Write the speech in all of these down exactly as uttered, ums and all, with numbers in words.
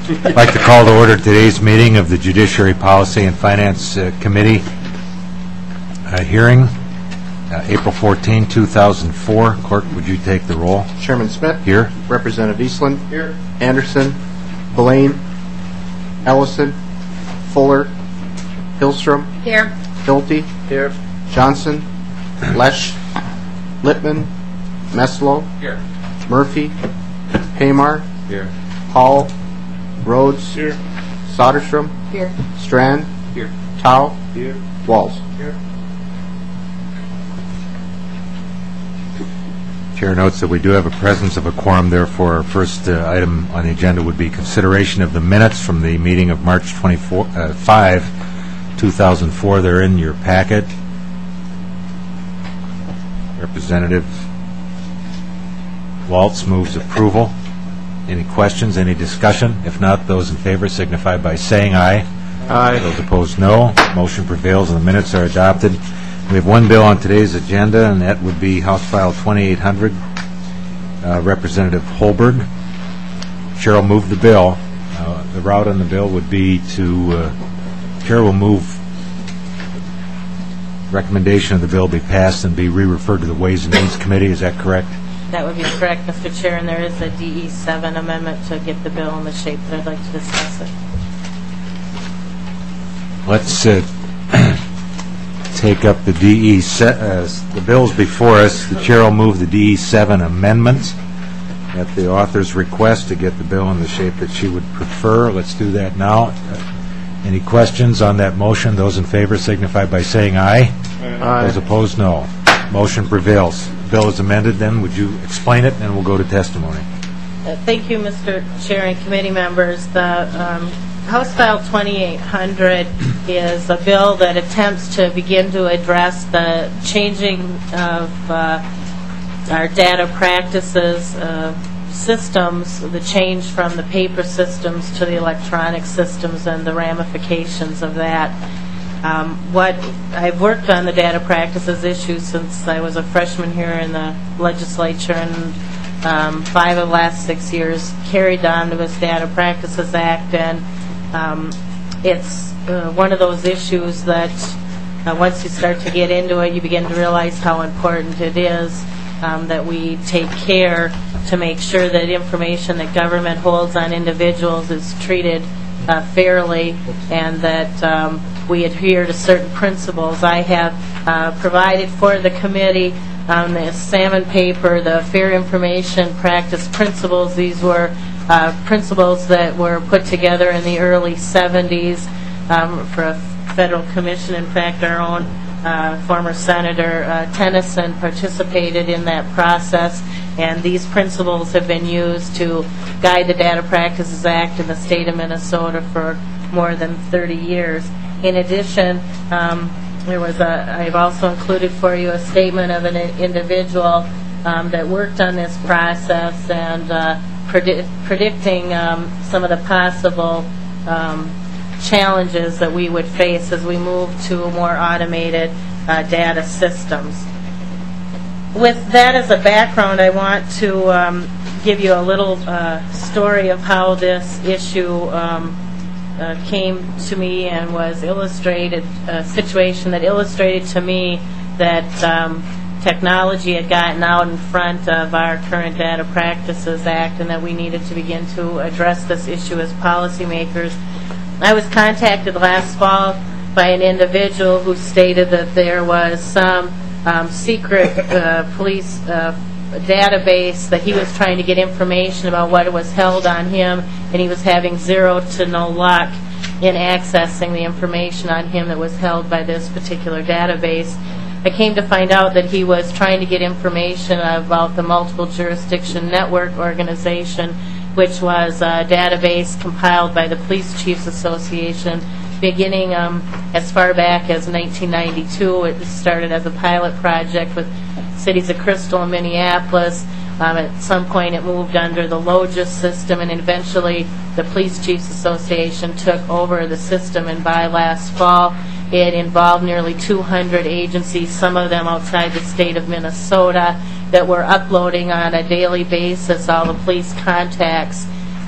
I'd like to call to order today's meeting of the Judiciary Policy and Finance uh, Committee uh, hearing, uh, April fourteenth, two thousand four. Clerk, would you take the roll? Chairman Smith. Here. Representative Eastland. Here. Anderson. Blaine. Ellison. Fuller. Hillstrom. Here. Hilty. Here. Johnson. Lesh. Lippman. Meslow. Here. Murphy. Paymar. Here. Hall. Rhodes. Here. Soderstrom. Here. Strand. Here. Tao. Here. Walls. Here. Chair notes that we do have a presence of a quorum. Therefore, our first uh, item on the agenda would be consideration of the minutes from the meeting of March twenty-fifth, two thousand four. They're in your packet. Representative Waltz moves approval. Any questions, any discussion? If not, those in favor signify by saying aye. Aye. Those opposed, no. Motion prevails and the minutes are adopted. We have one bill on today's agenda, and that would be House File twenty-eight hundred. Uh, Representative Holberg. Chair will move the bill. Uh, the route on the bill would be to, uh, Chair will move recommendation of the bill be passed and be re-referred to the Ways and Means Committee. Is that correct? That would be correct, Mister Chair, and there is a D E seven amendment to get the bill in the shape that I'd like to discuss it. Let's uh, take up the D E se- uh, the bills before us. The Chair will move the D E seven amendments at the author's request to get the bill in the shape that she would prefer. Let's do that now. Uh, any questions on that motion? Those in favor signify by saying aye. Aye. Those opposed, no. Motion prevails. Bill is amended. Then would you explain it, and we'll go to testimony. Uh, thank you, Mister Chair and committee members. The um, House File twenty-eight hundred is a bill that attempts to begin to address the changing of uh, our data practices uh, systems, the change from the paper systems to the electronic systems and the ramifications of that. Um, what I've worked on the data practices issue since I was a freshman here in the legislature, and um, five of the last six years carried the Omnibus Data Practices Act, and um, it's uh, one of those issues that uh, once you start to get into it, you begin to realize how important it is um, that we take care to make sure that information that government holds on individuals is treated uh, fairly, and that um, we adhere to certain principles. I have uh, provided for the committee on the salmon paper, the Fair Information Practice Principles. These were uh, principles that were put together in the early seventies um, for a federal commission. In fact, our own uh, former Senator uh, Tennyson participated in that process, and these principles have been used to guide the Data Practices Act in the state of Minnesota for more than thirty years. In addition, um, there was a, I've also included for you a statement of an individual um, that worked on this process and uh, predi- predicting um, some of the possible um, challenges that we would face as we move to more automated uh, data systems. With that as a background, I want to um, give you a little uh, story of how this issue um, Uh, came to me and was illustrated, a situation that illustrated to me that um, technology had gotten out in front of our current Data Practices Act, and that we needed to begin to address this issue as policymakers. I was contacted last fall by an individual who stated that there was some um, secret uh, police uh, database that he was trying to get information about what was held on him, and he was having zero to no luck in accessing the information on him that was held by this particular database. I came to find out that he was trying to get information about the Multiple Jurisdiction Network Organization, which was a database compiled by the Police Chiefs Association beginning um, as far back as nineteen ninety-two. It started as a pilot project with cities of Crystal and Minneapolis. Um, at some point it moved under the LOGIS system, and eventually the Police Chiefs Association took over the system, and by last fall it involved nearly two hundred agencies, some of them outside the state of Minnesota, that were uploading on a daily basis all the police contacts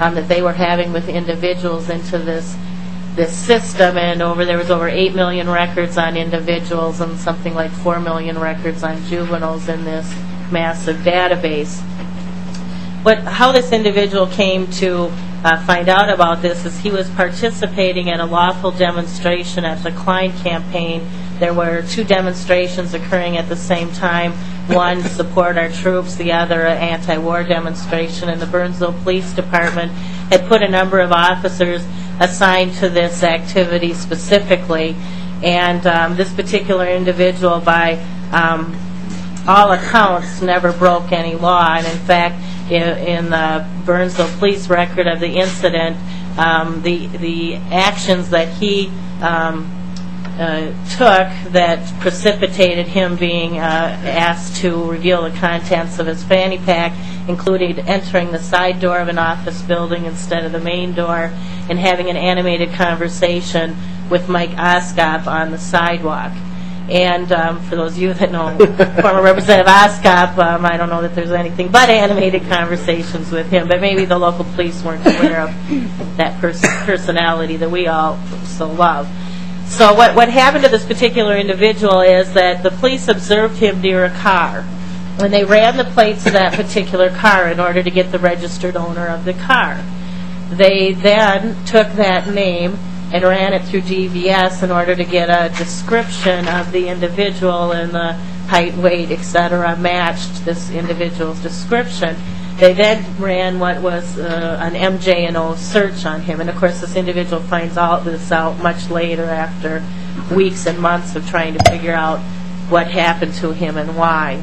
um, that they were having with individuals into this this system, and over there was over eight million records on individuals and something like four million records on juveniles in this massive database. What, how this individual came to uh, find out about this is he was participating in a lawful demonstration at the Klein campaign. There were two demonstrations occurring at the same time. One, support our troops, the other, an anti-war demonstration, and the Burnsville Police Department had put a number of officers assigned to this activity specifically. And um, this particular individual, by um, all accounts, never broke any law. And in fact, in, in the Burnsville Police record of the incident, um, the, the actions that he um, Uh, took that precipitated him being uh, asked to reveal the contents of his fanny pack included entering the side door of an office building instead of the main door and having an animated conversation with Mike Oskop on the sidewalk. And um, for those of you that know former Representative Oskop, um, I don't know that there's anything but animated conversations with him, but maybe the local police weren't aware of that pers- personality that we all so love. So what, what happened to this particular individual is that the police observed him near a car. When they ran the plates of that particular car in order to get the registered owner of the car, they then took that name and ran it through D V S in order to get a description of the individual, and the height, weight, et cetera matched this individual's description. They then ran what was uh, an M J N O search on him. And, of course, this individual finds all this out much later after weeks and months of trying to figure out what happened to him and why.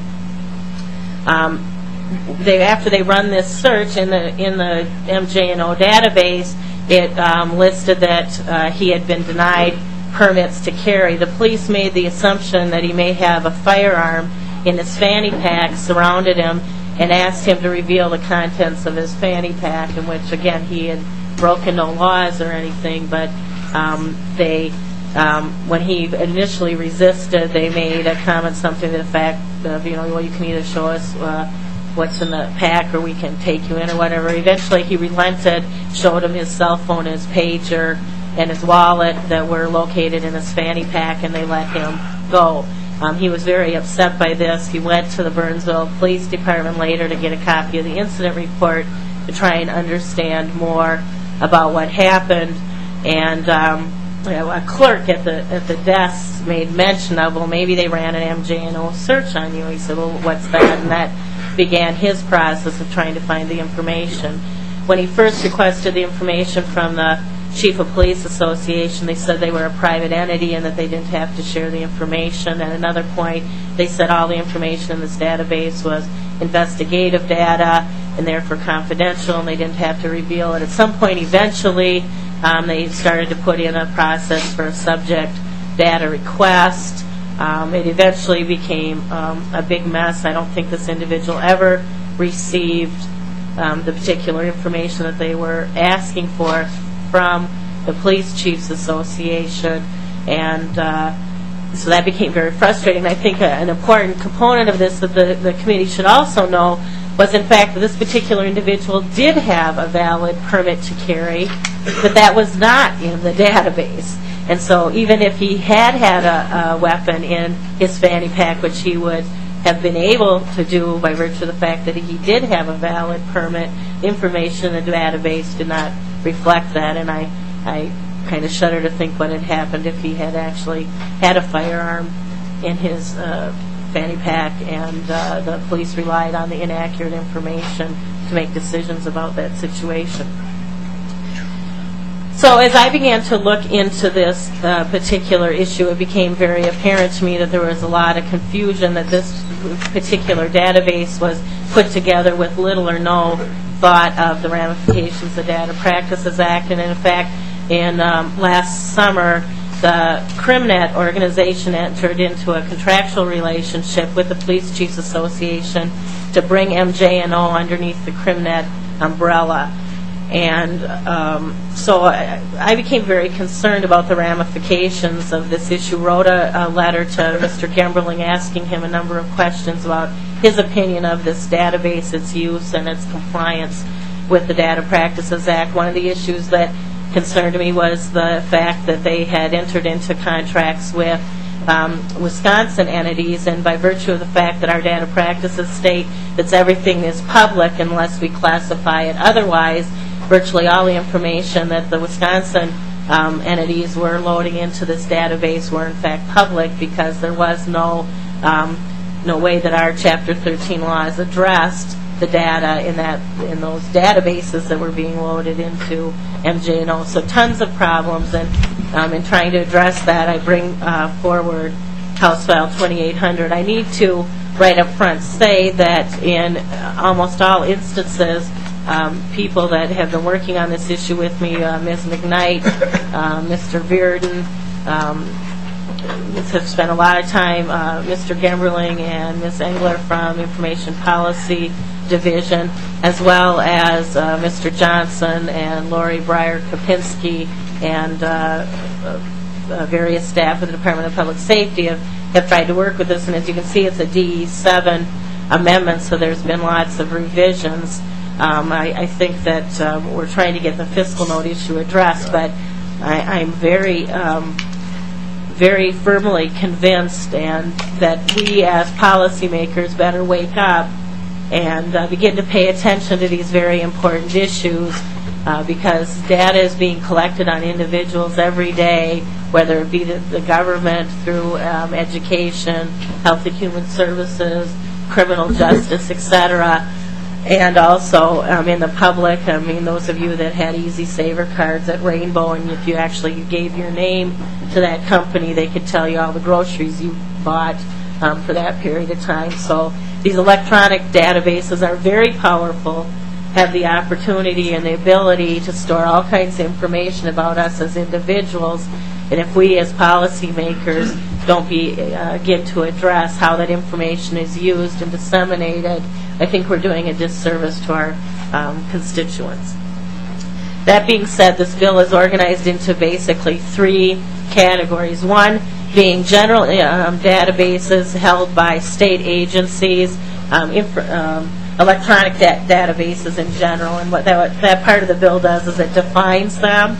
Um, they, after they run this search in the, in the M J N O database, it um, listed that uh, he had been denied permits to carry. The police made the assumption that he may have a firearm in his fanny pack, surrounded him, and asked him to reveal the contents of his fanny pack, in which, again, he had broken no laws or anything, but um, they, um, when he initially resisted, they made a comment, something to the fact of, you know, well, you can either show us uh, what's in the pack or we can take you in or whatever. Eventually, he relented, showed him his cell phone, his pager, and his wallet that were located in his fanny pack, and they let him go. Um, he was very upset by this. He went to the Burnsville Police Department later to get a copy of the incident report to try and understand more about what happened. And um, you know, a clerk at the at the desk made mention of, well, maybe they ran an M J N O search on you. He said, well, what's that? And that began his process of trying to find the information. When he first requested the information from the Chief of Police Association, they said they were a private entity and that they didn't have to share the information. At another point, they said all the information in this database was investigative data and therefore confidential, and they didn't have to reveal it. At some point, eventually, um, they started to put in a process for a subject data request. Um, it eventually became um, a big mess. I don't think this individual ever received um, the particular information that they were asking for from the Police Chiefs Association, and uh, so that became very frustrating. I think a, an important component of this that the, the committee should also know was, in fact, that this particular individual did have a valid permit to carry, but that was not in the database. And so even if he had had a, a weapon in his fanny pack, which he would have been able to do by virtue of the fact that he did have a valid permit, information in the database did not reflect that, and I, I kind of shudder to think what had happened if he had actually had a firearm in his uh, fanny pack, and uh, the police relied on the inaccurate information to make decisions about that situation. So as I began to look into this uh, particular issue, it became very apparent to me that there was a lot of confusion, that this particular database was put together with little or no thought of the ramifications of the Data Practices Act. And in fact, in um, last summer, the CrimNet organization entered into a contractual relationship with the Police Chiefs Association to bring M J N O underneath the CrimNet umbrella. And um, so I, I became very concerned about the ramifications of this issue, wrote a, a letter to Mister Gemberling asking him a number of questions about his opinion of this database, its use, and its compliance with the Data Practices Act. One of the issues that concerned me was the fact that they had entered into contracts with um, Wisconsin entities, and by virtue of the fact that our data practices state that everything is public unless we classify it otherwise, virtually all the information that the Wisconsin um, entities were loading into this database were in fact public, because there was no um, no way that our Chapter thirteen laws addressed the data in that in those databases that were being loaded into M J N O. So tons of problems, and um, in trying to address that, I bring uh, forward House File twenty-eight hundred. I need to right up front say that in almost all instances, um, people that have been working on this issue with me, uh, Miz McKnight, uh, Mister Bearden, um, have spent a lot of time, uh, Mister Gemberling and Miz Engler from Information Policy Division, as well as uh, Mister Johnson and Lori Breyer-Kopinski and uh, uh, various staff of the Department of Public Safety have, have tried to work with this. And as you can see, it's a D E seven amendment, so there's been lots of revisions. Um, I, I think that uh, we're trying to get the fiscal note issue addressed, but I, I'm very um, very firmly convinced and that we as policymakers better wake up and uh, begin to pay attention to these very important issues, uh, because data is being collected on individuals every day, whether it be the, the government through um, education, health and human services, criminal justice, et cetera, and also um, in the public. I mean, those of you that had Easy Saver cards at Rainbow, and if you actually gave your name to that company, they could tell you all the groceries you bought um, for that period of time. So these electronic databases are very powerful, have the opportunity and the ability to store all kinds of information about us as individuals. And if we as policymakers don't be, uh, get to address how that information is used and disseminated, I think we're doing a disservice to our um, constituents. That being said, this bill is organized into basically three categories. One being general um, databases held by state agencies, um, inf- um, electronic da- databases in general, and what that, what that part of the bill does is it defines them.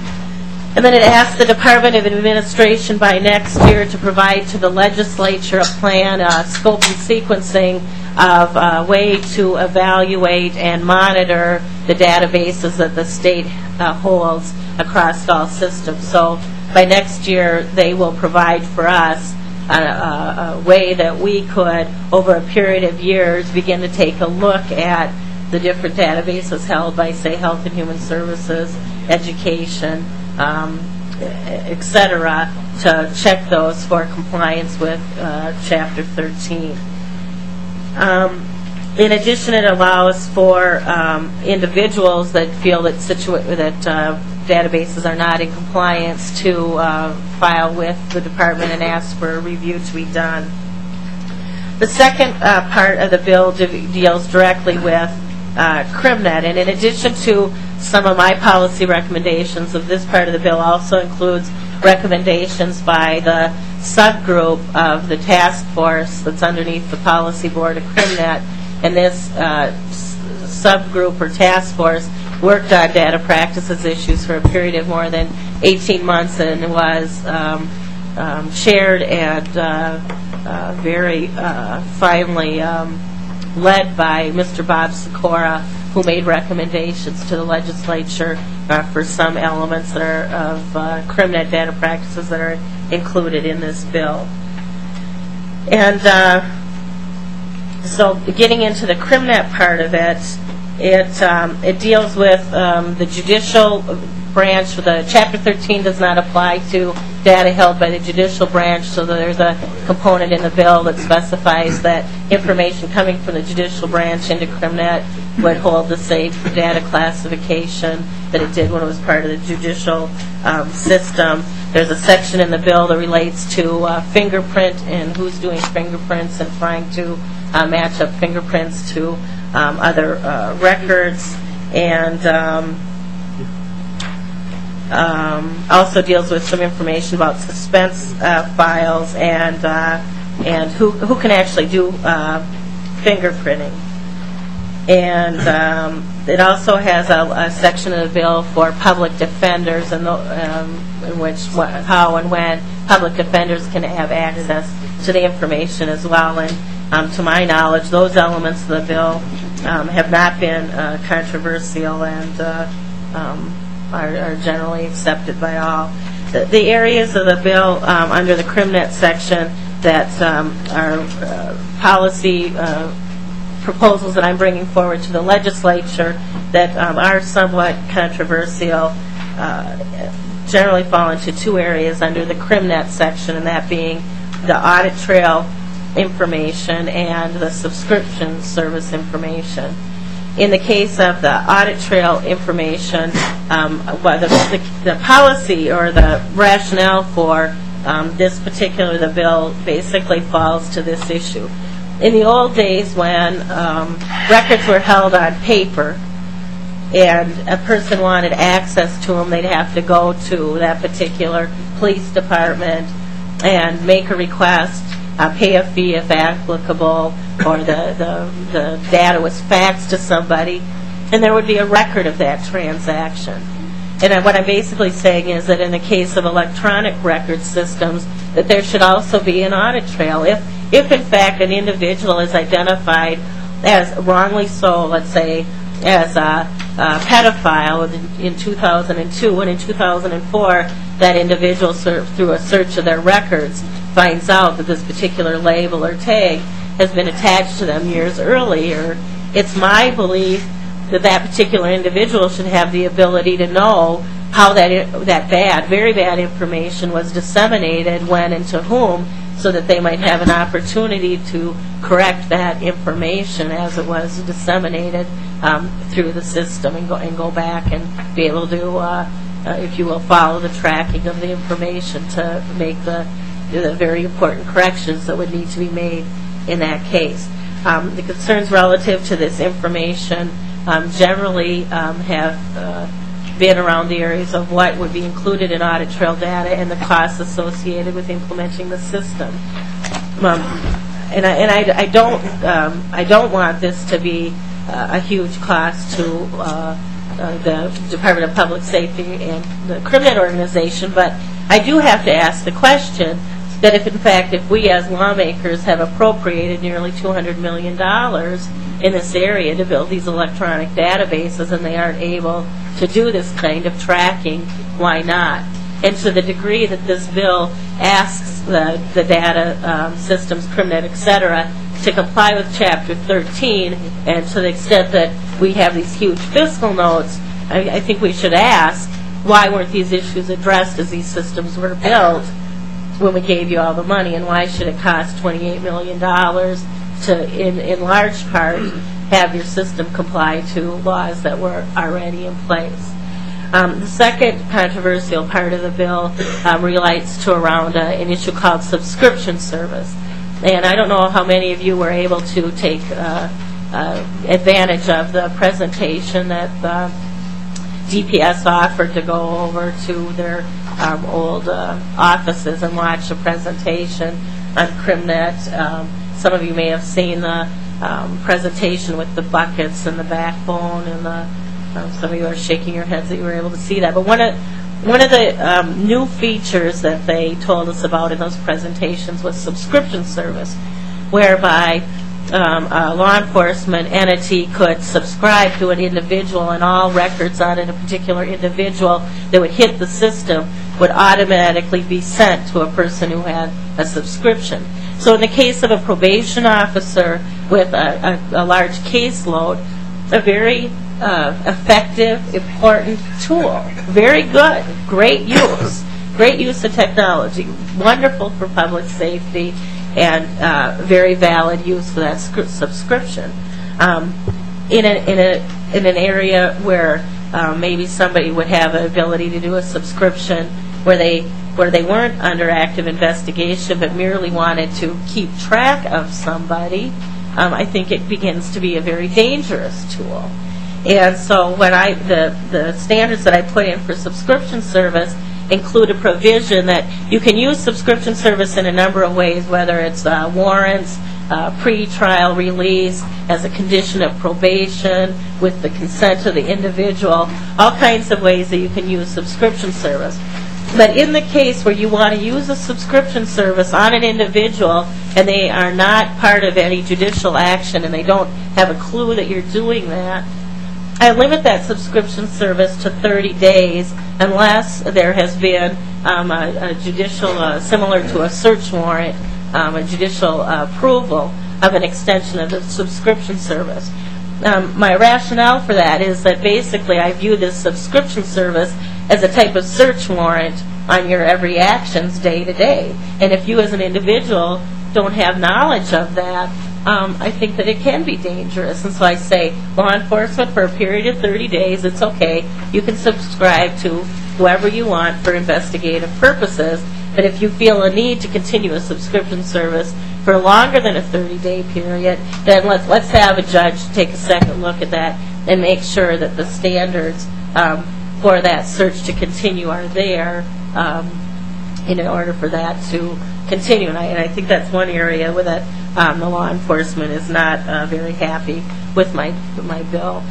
And then it asks the Department of Administration by next year to provide to the legislature a plan, uh, scope and sequencing of a way to evaluate and monitor the databases that the state uh, holds across all systems. So by next year, they will provide for us a, a, a way that we could, over a period of years, begin to take a look at the different databases held by, say, Health and Human Services, Education, um, et cetera, to check those for compliance with uh, Chapter thirteen. Um, in addition, it allows for um, individuals that feel that situa- that uh, databases are not in compliance to uh, file with the department and ask for a review to be done. The second uh, part of the bill de- deals directly with uh, CrimNet, and in addition to some of my policy recommendations of this part of the bill, also includes recommendations by the subgroup of the task force that's underneath the policy board of CrimNet. And this uh, s- subgroup or task force worked on data practices issues for a period of more than eighteen months, and was um, um, chaired and uh, uh, very uh, finely um, led by Mister Bob Sikora, who made recommendations to the legislature uh, for some elements that are of uh, CrimNet data practices that are included in this bill. And uh, so getting into the CrimNet part of it, it um, it deals with um, the judicial branch. The Chapter thirteen does not apply to data held by the judicial branch, so there's a component in the bill that specifies that information coming from the judicial branch into CrimNet would hold the same data classification that it did when it was part of the judicial um, system. There's a section in the bill that relates to uh, fingerprint and who's doing fingerprints and trying to uh, match up fingerprints to um, other uh, records, and um, um, also deals with some information about suspense uh, files and uh, and who who can actually do uh, fingerprinting. And um, it also has a, a section of the bill for public defenders, and um, in which wh- how and when public defenders can have access to the information as well. And um, to my knowledge, those elements of the bill um, have not been uh, controversial and uh, um, are, are generally accepted by all. The, the areas of the bill um, under the CrimNet section that um, are uh, policy uh, proposals that I'm bringing forward to the legislature that um, are somewhat controversial uh, generally fall into two areas under the CrimNet section, and that being the audit trail information and the subscription service information. In the case of the audit trail information, um, well, the, the, the policy or the rationale for um, this particular the bill basically falls to this issue. In the old days when um, records were held on paper and a person wanted access to them, they'd have to go to that particular police department and make a request, uh, pay a fee if applicable, or the, the, the data was faxed to somebody, and there would be a record of that transaction. And I, what I'm basically saying is that in the case of electronic record systems, that there should also be an audit trail. If, if in fact an individual is identified as wrongly so, let's say, as a, a pedophile in, in two thousand two, and in two thousand four that individual, ser- through a search of their records, finds out that this particular label or tag has been attached to them years earlier, it's my belief that that particular individual should have the ability to know how that that bad, very bad information was disseminated, when, and to whom, so that they might have an opportunity to correct that information as it was disseminated um, through the system, and go and go back and be able to, uh, uh, if you will, follow the tracking of the information to make the, the very important corrections that would need to be made in that case. Um, the concerns relative to this information um, generally um, have uh, been around the areas of what would be included in audit trail data and the costs associated with implementing the system. Um, and I, and I, I don't um, I don't want this to be uh, a huge cost to uh, uh, the Department of Public Safety and the CrimNet organization, but I do have to ask the question that if in fact if we as lawmakers have appropriated nearly two hundred million dollars in this area to build these electronic databases and they aren't able to do this kind of tracking, why not? And to the degree that this bill asks the, the data um, systems, CrimNet, et cetera, to comply with Chapter thirteen, and to the extent that we have these huge fiscal notes, I, I think we should ask, why weren't these issues addressed as these systems were built when we gave you all the money, and why should it cost twenty-eight million dollars to, in, in large part, have your system comply to laws that were already in place? Um, the second controversial part of the bill um, relates to around uh, an issue called subscription service. And I don't know how many of you were able to take uh, uh, advantage of the presentation that the D P S offered to go over to their um, old uh, offices and watch a presentation on CrimNet. Um, some of you may have seen the um, presentation with the buckets and the backbone, and the, um, some of you are shaking your heads that you were able to see that. But one of one of the um, new features that they told us about in those presentations was subscription service, whereby Um, a law enforcement entity could subscribe to an individual, and all records on a particular individual that would hit the system would automatically be sent to a person who had a subscription. So in the case of a probation officer with a, a, a large caseload, a very uh, effective, important tool, very good, great use, great use of technology, wonderful for public safety, and uh, very valid use for that sc- subscription. Um, in, a, in, a, in an area where uh, maybe somebody would have an ability to do a subscription where they where they weren't under active investigation but merely wanted to keep track of somebody, um, I think it begins to be a very dangerous tool. And so when I the, the standards that I put in for subscription service include a provision that you can use subscription service in a number of ways, whether it's uh, warrants, uh, pre-trial release, as a condition of probation, with the consent of the individual, all kinds of ways that you can use subscription service. But in the case where you want to use a subscription service on an individual and they are not part of any judicial action and they don't have a clue that you're doing that, I limit that subscription service to thirty days unless there has been um, a, a judicial, uh, similar to a search warrant, um, a judicial uh, approval of an extension of the subscription service. Um, my rationale for that is that basically I view this subscription service as a type of search warrant on your every actions day to day. And if you as an individual don't have knowledge of that, um, I think that it can be dangerous. And so I say, law enforcement, for a period of thirty days, it's okay. You can subscribe to whoever you want for investigative purposes. But if you feel a need to continue a subscription service for longer than a thirty-day period, then let's, let's have a judge take a second look at that and make sure that the standards um, for that search to continue are there um, in order for that to continue. And I, and I think that's one area where that um, the law enforcement is not uh, very happy with my, with my bill.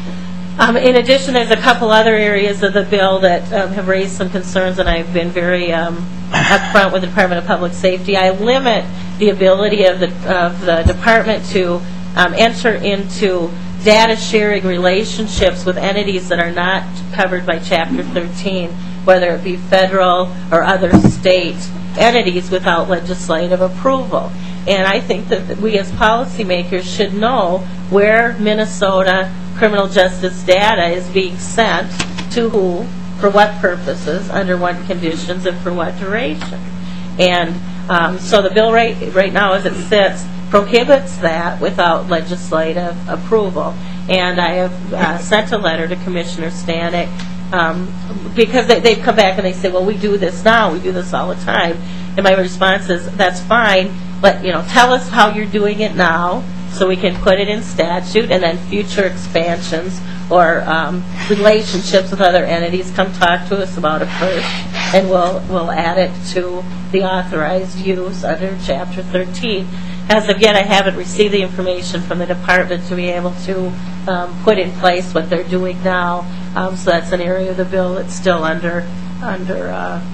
Um, in addition, there's a couple other areas of the bill that um, have raised some concerns, and I've been very um, upfront with the Department of Public Safety. I limit the ability of the, of the department to um, enter into data sharing relationships with entities that are not covered by Chapter thirteen, whether it be federal or other state entities, without legislative approval. And I think that we as policymakers should know where Minnesota criminal justice data is being sent to who, for what purposes, under what conditions, and for what duration. And um, so the bill right, right now as it sits prohibits that without legislative approval. And I have uh, sent a letter to Commissioner Stanek um, because they, they've come back and they say, well, we do this now, we do this all the time. And my response is, that's fine, but you know, tell us how you're doing it now so we can put it in statute, and then future expansions or um, relationships with other entities, come talk to us about it first, and we'll, we'll add it to the authorized use under Chapter thirteen. As of yet, I haven't received the information from the department to be able to um, put in place what they're doing now. Um, so that's an area of the bill that's still under, under uh,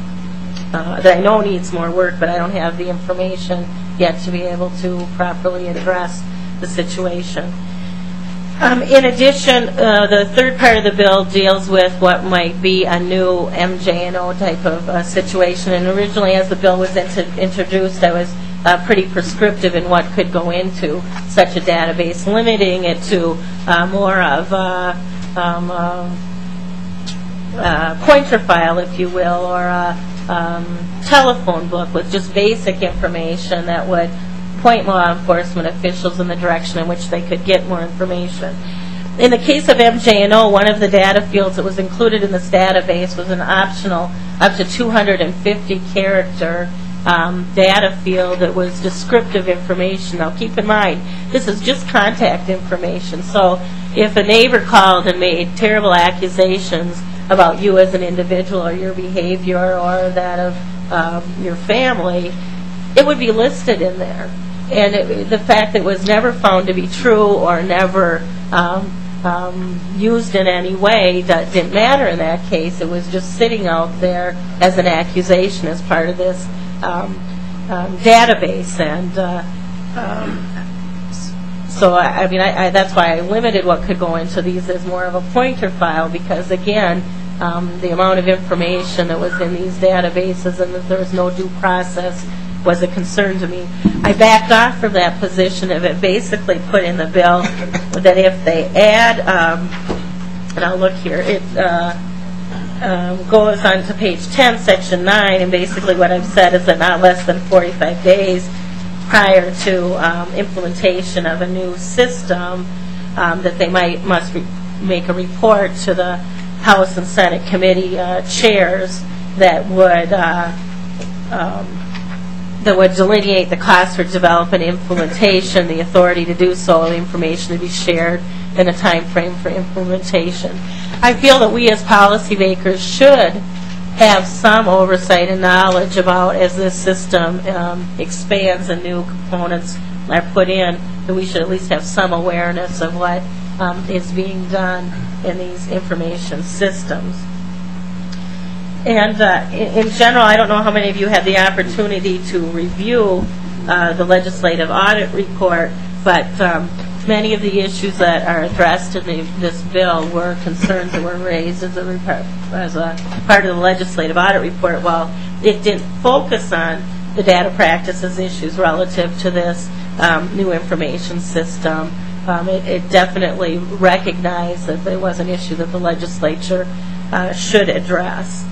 uh, that I know needs more work, but I don't have the information yet to be able to properly address the situation. Um, in addition, uh, the third part of the bill deals with what might be a new M J N O type of uh, situation. And originally, as the bill was int- introduced, I was Uh, pretty prescriptive in what could go into such a database, limiting it to uh, more of a um, uh, uh, pointer file, if you will, or a um, telephone book with just basic information that would point law enforcement officials in the direction in which they could get more information. In the case of M J N O, one of the data fields that was included in this database was an optional up to two hundred fifty character Um, data field that was descriptive information. Now keep in mind, this is just contact information. So if a neighbor called and made terrible accusations about you as an individual or your behavior or that of um, your family, it would be listed in there. And it, the fact that it was never found to be true or never um, um, used in any way, that didn't matter in that case. It was just sitting out there as an accusation as part of this Um, um, database, and uh, um, so I, I mean I, I, that's why I limited what could go into these as more of a pointer file, because again, um, the amount of information that was in these databases and that there was no due process was a concern to me. I backed off from that position of it, basically put in the bill that if they add, um, and I'll look here, it. Uh, Um, goes on to page ten, section nine, and basically what I've said is that not less than forty-five days prior to um, implementation of a new system, um, that they might must re- make a report to the House and Senate committee uh, chairs that would uh, um, that would delineate the cost for development, implementation, the authority to do so, the information to be shared, and a time frame for implementation. I feel that we as policymakers should have some oversight and knowledge about as this system um, expands and new components are put in, that we should at least have some awareness of what um, is being done in these information systems. And uh, in, in general, I don't know how many of you had the opportunity to review uh, the legislative audit report, but um, many of the issues that are addressed in the, this bill were concerns that were raised as a, repart, as a part of the legislative audit report. While it didn't focus on the data practices issues relative to this um, new information system, um, it, it definitely recognized that there was an issue that the legislature uh, should address.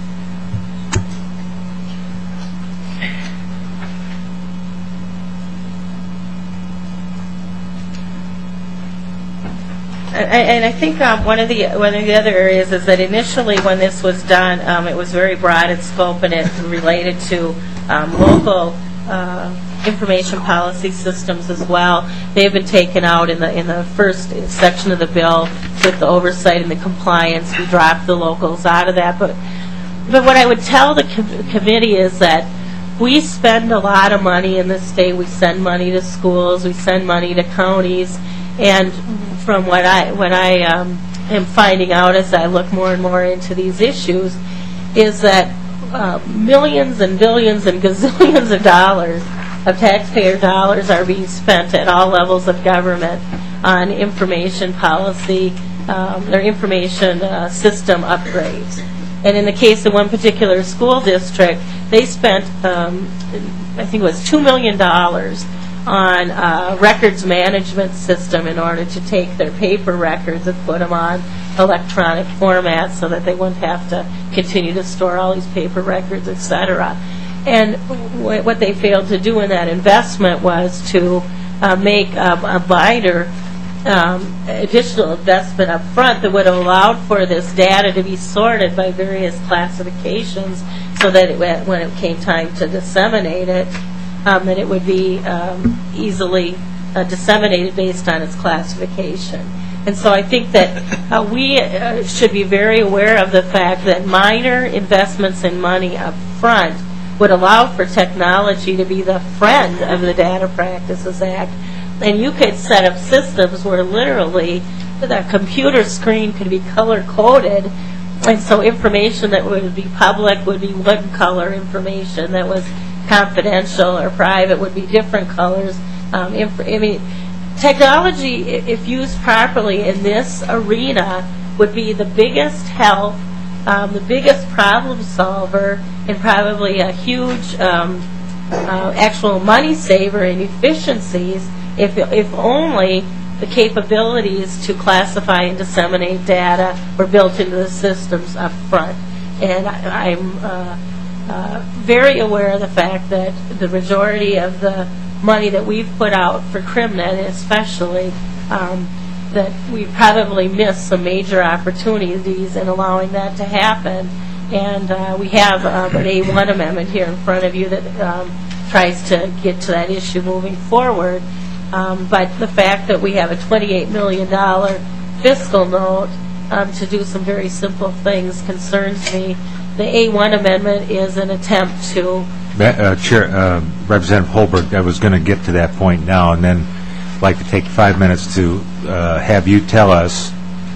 And I think um, one of the one of the other areas is that initially, when this was done, um, it was very broad in scope, and it related to um, local uh, information policy systems as well. They have been taken out in the in the first section of the bill with the oversight and the compliance. We dropped the locals out of that, but but what I would tell the com- committee is that we spend a lot of money in this state. We send money to schools. We send money to counties, and from what I what I um, am finding out as I look more and more into these issues, is that uh, millions and billions and gazillions of dollars of taxpayer dollars are being spent at all levels of government on information policy um, or information uh, system upgrades. And in the case of one particular school district, they spent, um, I think it was two million dollars on a records management system in order to take their paper records and put them on electronic formats so that they wouldn't have to continue to store all these paper records, et cetera. And wh- what they failed to do in that investment was to uh, make a, a wider um, additional investment up front that would have allowed for this data to be sorted by various classifications so that it, when it came time to disseminate it, Um, that it would be um, easily uh, disseminated based on its classification. And so I think that uh, we uh, should be very aware of the fact that minor investments in money up front would allow for technology to be the friend of the Data Practices Act. And you could set up systems where literally the computer screen could be color-coded, and so information that would be public would be one color, information that was confidential or private would be different colors. Um, inf- I mean, technology, i- if used properly in this arena, would be the biggest help, um, the biggest problem solver, and probably a huge um, uh, actual money saver in efficiencies if, if only the capabilities to classify and disseminate data were built into the systems up front. And I, I'm uh, Uh, very aware of the fact that the majority of the money that we've put out for CrimNet especially, um, that we probably missed some major opportunities in allowing that to happen. And uh, we have um, an A one amendment here in front of you that um, tries to get to that issue moving forward. Um, but the fact that we have a twenty-eight million dollars fiscal note um, to do some very simple things concerns me. The A one amendment is an attempt to... Uh, Chair, uh, Representative Holbrook, I was going to get to that point now, and then I'd like to take five minutes to uh, have you tell us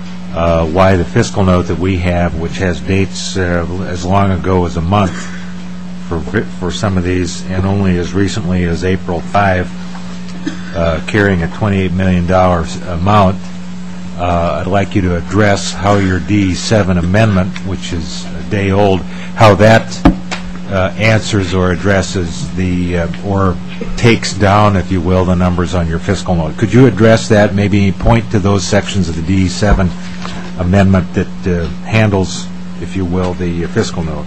uh, why the fiscal note that we have, which has dates uh, as long ago as a month for for some of these, and only as recently as April fifth, uh, carrying a twenty-eight million dollars amount. Uh, I'd like you to address how your D E seven amendment, which is a day old, how that uh, answers or addresses the, uh, or takes down, if you will, the numbers on your fiscal note. Could you address that, maybe point to those sections of the D E seven amendment that uh, handles, if you will, the uh, fiscal note?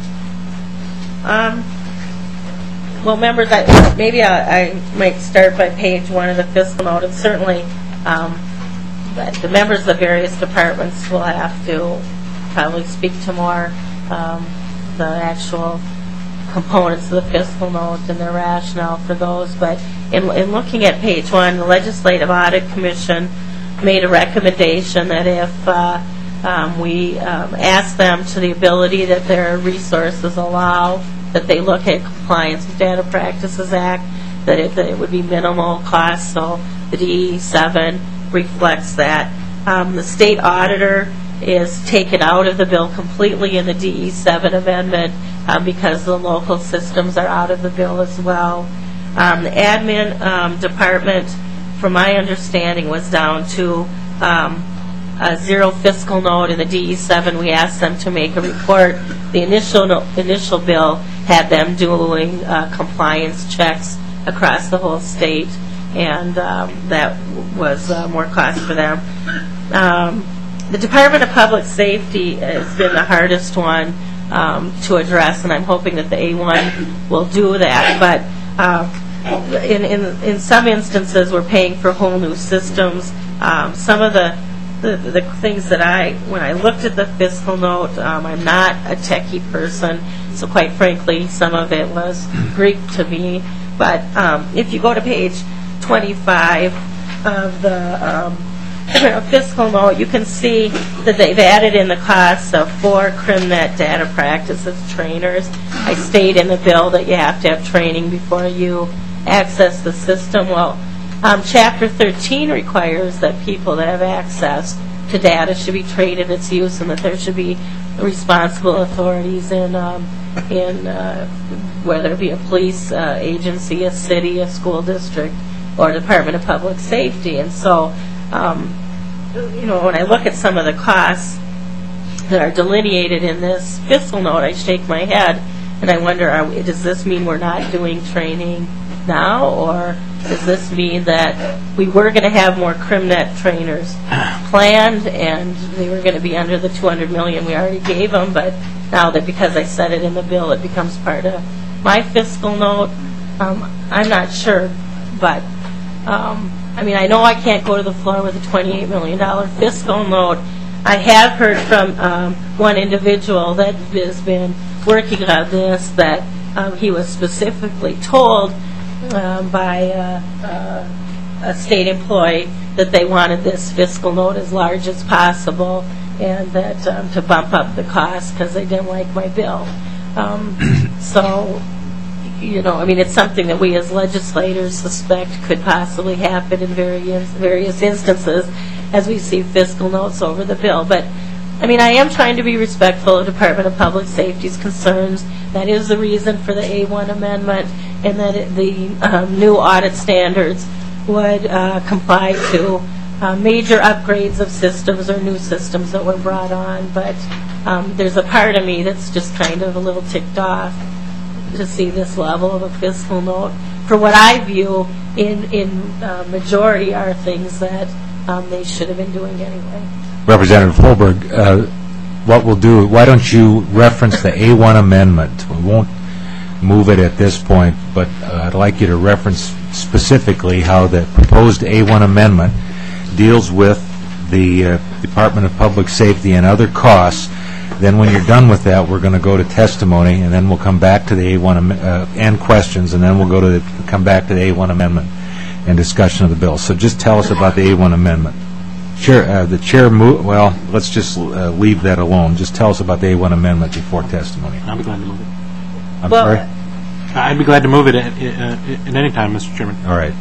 Um, well, members, I, maybe I, I might start by page one of the fiscal note, and certainly um, the members of the various departments will have to probably speak to more um, the actual components of the fiscal note and their rationale for those. But in, in looking at page one, the Legislative Audit Commission made a recommendation that if uh, Um, We um, ask them to the ability that their resources allow, that they look at compliance with Data Practices Act, that it, that it would be minimal cost, so the D E seven reflects that. Um, The state auditor is taken out of the bill completely in the D E seven amendment uh, because the local systems are out of the bill as well. Um, The admin um, department, from my understanding, was down to um, a zero fiscal note. In the D E seven, we asked them to make a report. The initial no, initial bill had them doing uh, compliance checks across the whole state, and um, that was uh, more cost for them. Um, the Department of Public Safety has been the hardest one um, to address, and I'm hoping that the A one will do that. But uh, in, in in some instances, we're paying for whole new systems. Um, some of the The, the things that I, when I looked at the fiscal note, um, I'm not a techie person, so quite frankly, some of it was Greek to me. But um, if you go to page twenty-five of the um, fiscal note, you can see that they've added in the costs of four CrimNet data practices trainers. I state in the bill that you have to have training before you access the system. Well, Um, Chapter thirteen requires that people that have access to data should be trained in its use, and that there should be responsible authorities in, um, in uh, whether it be a police uh, agency, a city, a school district, or Department of Public Safety. And so, um, you know, when I look at some of the costs that are delineated in this fiscal note, I shake my head, and I wonder, are we, does this mean we're not doing training now, or does this mean that we were going to have more CrimNet trainers planned, and they were going to be under the two hundred million dollars we already gave them, but now that because I said it in the bill, it becomes part of my fiscal note? Um, I'm not sure, but um, I mean, I know I can't go to the floor with a twenty-eight million dollars fiscal note. I have heard from um, one individual that has been working on this that um, he was specifically told Um, by uh, uh, a state employee that they wanted this fiscal note as large as possible, and that um, to bump up the cost because they didn't like my bill. Um, so, you know, I mean, it's something that we as legislators suspect could possibly happen in various various instances as we see fiscal notes over the bill. But I mean, I am trying to be respectful of Department of Public Safety's concerns. That is the reason for the A one amendment, and that it, the um, new audit standards would uh, comply to uh, major upgrades of systems or new systems that were brought on. But um, there's a part of me that's just kind of a little ticked off to see this level of a fiscal note for what I view in, in uh, majority are things that um, they should have been doing anyway. Representative Holberg, uh, what we'll do, why don't you reference the A one amendment? We won't move it at this point, but uh, I'd like you to reference specifically how the proposed A one amendment deals with the uh, Department of Public Safety and other costs. Then when you're done with that, we're going to go to testimony, and then we'll come back to the A one am- uh, and questions, and then we'll go to the, come back to the A one amendment and discussion of the bill. So just tell us about the A one amendment. Chair, uh, the chair move. Well, let's just uh, leave that alone. Just tell us about the A one amendment before testimony. I'll be glad to move it. I'm Well, sorry. I'd be glad to move it at, uh, at any time, Mister Chairman. All right.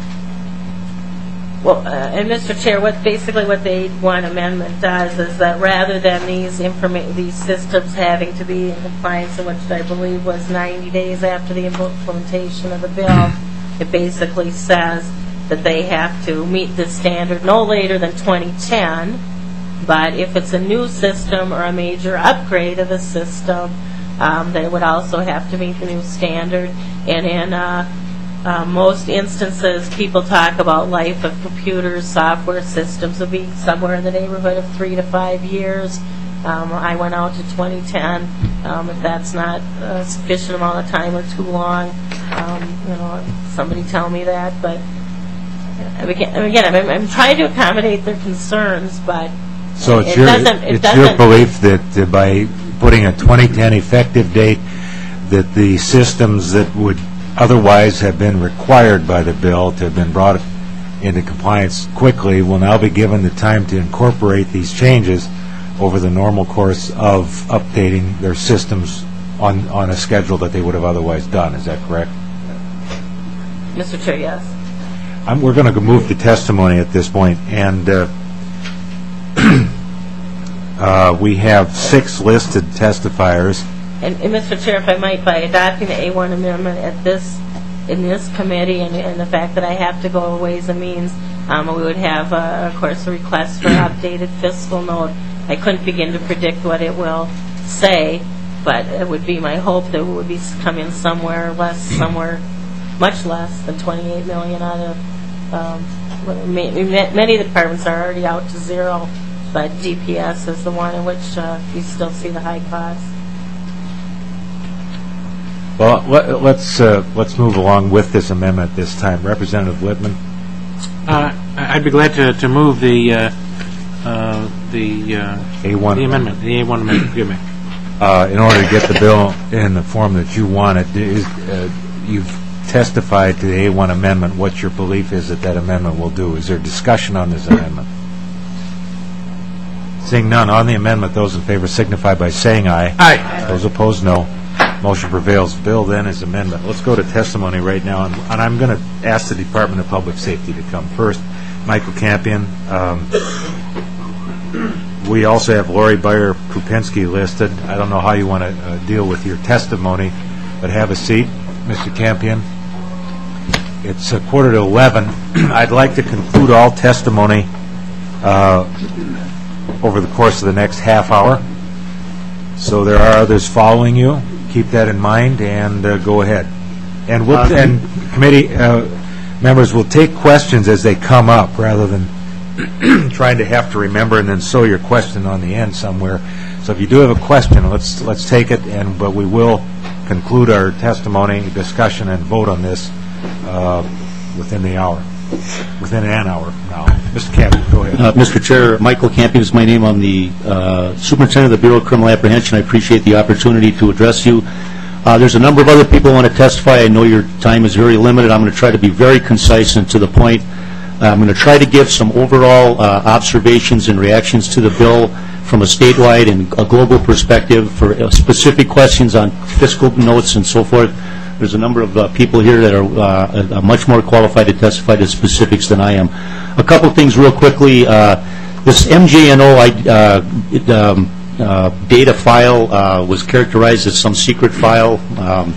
Well, uh, and Mister Chair, what basically what the A one amendment does is that rather than these informa- these systems having to be in compliance, in which I believe was ninety days after the implementation of the bill, it basically says that they have to meet this standard no later than twenty ten, but if it's a new system or a major upgrade of the system, um, they would also have to meet the new standard. And in uh, uh, most instances, people talk about life of computers, software systems will be somewhere in the neighborhood of three to five years. Um, I went out to twenty ten. Um, if that's not a sufficient amount of time or too long, um, you know, somebody tell me that, but Again, again I'm, I'm trying to accommodate their concerns, but So it's it your doesn't. It it's doesn't. your belief that uh, by putting a twenty ten effective date, that the systems that would otherwise have been required by the bill to have been brought into compliance quickly will now be given the time to incorporate these changes over the normal course of updating their systems on, on a schedule that they would have otherwise done. Is that correct? Mister Chair, yes. I'm, we're going to move to testimony at this point, and uh, uh, we have six listed testifiers. And, and Mister Chair, if I might, by adopting the A one amendment at this, in this committee, and, and the fact that I have to go Ways and Means, um, we would have, uh, of course, a request for updated fiscal note. I couldn't begin to predict what it will say, but it would be my hope that it would be come in somewhere less, somewhere much less than twenty-eight million out of. Um, what- ma- ma- many of the departments are already out to zero, but D P S is the one in which uh, you still see the high costs. Well, let, let's uh, let's move along with this amendment this time. Representative Lippman. Uh, I'd be glad to, to move the uh, uh, the uh, A one the amendment, the A one amendment. Excuse me. Uh, in order to get the bill in the form that you want it, is, uh, you've testified to the A one amendment. What your belief is that that amendment will do? Is there discussion on this amendment? Seeing none, on the amendment, those in favor signify by saying aye. Aye. Those opposed, no. Motion prevails. Bill then is amendment. Let's go to testimony right now, and, and I'm going to ask the Department of Public Safety to come first. Michael Campion. Um, we also have Lori Beyer Krupinski listed. I don't know how you want to uh, deal with your testimony, but have a seat, Mister Campion. It's a quarter to eleven. I'd like to conclude all testimony uh, over the course of the next half hour. So there are others following you. Keep that in mind, and uh, go ahead. And we'll, and committee uh, members will take questions as they come up, rather than trying to have to remember and then sew your question on the end somewhere. So if you do have a question, let's let's take it. And but we will conclude our testimony, discussion, and vote on this uh, within the hour, within an hour now. Mister Campion, go ahead. Uh, Mister Chair, Michael Campion is my name. I'm the uh, Superintendent of the Bureau of Criminal Apprehension. I appreciate the opportunity to address you. Uh, there's a number of other people who want to testify. I know your time is very limited. I'm going to try to be very concise and to the point. Uh, I'm going to try to give some overall uh, observations and reactions to the bill from a statewide and a global perspective. For uh, specific questions on fiscal notes and so forth, there's a number of uh, people here that are uh, uh, much more qualified to testify to specifics than I am. A couple things real quickly. Uh, this M J N O I, uh, it, um, uh, data file uh, was characterized as some secret file. Um,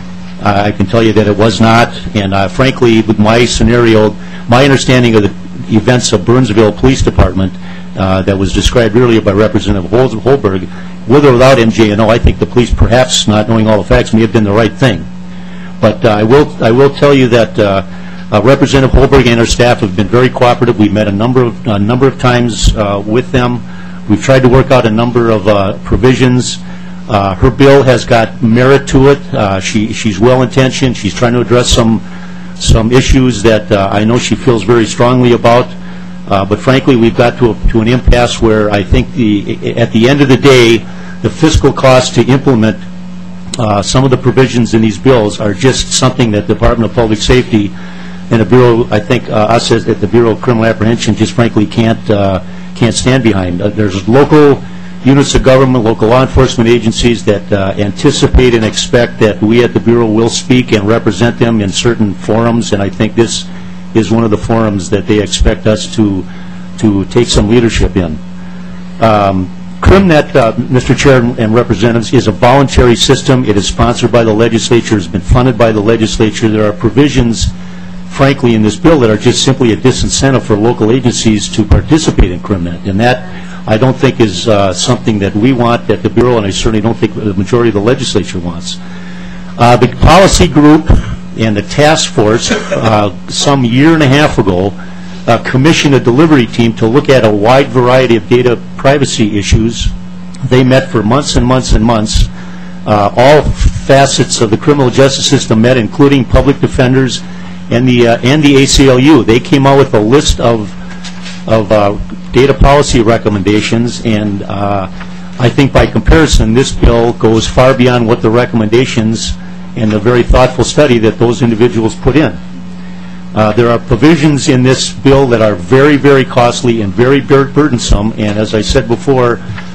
I can tell you that it was not, and uh, frankly, with my scenario, my understanding of the events of Burnsville Police Department uh, that was described earlier by Representative Hol- Holberg, with or without M J N O, I think the police, perhaps not knowing all the facts, may have done the right thing. But uh, I will I will tell you that uh, uh, Representative Holberg and her staff have been very cooperative. We've met a number of a number of times uh, with them. We've tried to work out a number of uh, provisions. Uh, her bill has got merit to it. Uh, she she's well intentioned. She's trying to address some some issues that uh, I know she feels very strongly about. Uh, but frankly, we've got to a, to an impasse where I think the at the end of the day, the fiscal cost to implement Uh, some of the provisions in these bills are just something that the Department of Public Safety and the Bureau, I think uh, us as at the Bureau of Criminal Apprehension just frankly can't uh, can't stand behind. Uh, there's local units of government, local law enforcement agencies that uh, anticipate and expect that we at the Bureau will speak and represent them in certain forums, and I think this is one of the forums that they expect us to to take some leadership in. Um, CrimNet, uh, Mister Chair and Representatives, is a voluntary system. It is sponsored by the legislature, has been funded by the legislature. There are provisions, frankly, in this bill that are just simply a disincentive for local agencies to participate in CrimNet. And that, I don't think, is uh, something that we want at the Bureau, and I certainly don't think the majority of the legislature wants. Uh, the policy group and the task force, uh, some year and a half ago, Uh, commissioned a delivery team to look at a wide variety of data privacy issues. They met for months and months and months. Uh, all facets of the criminal justice system met, including public defenders and the uh, and the A C L U. They came out with a list of of uh, data policy recommendations, and uh, I think by comparison, this bill goes far beyond what the recommendations and the very thoughtful study that those individuals put in. Uh, there are provisions in this bill that are very, very costly and very bur- burdensome, and as I said before,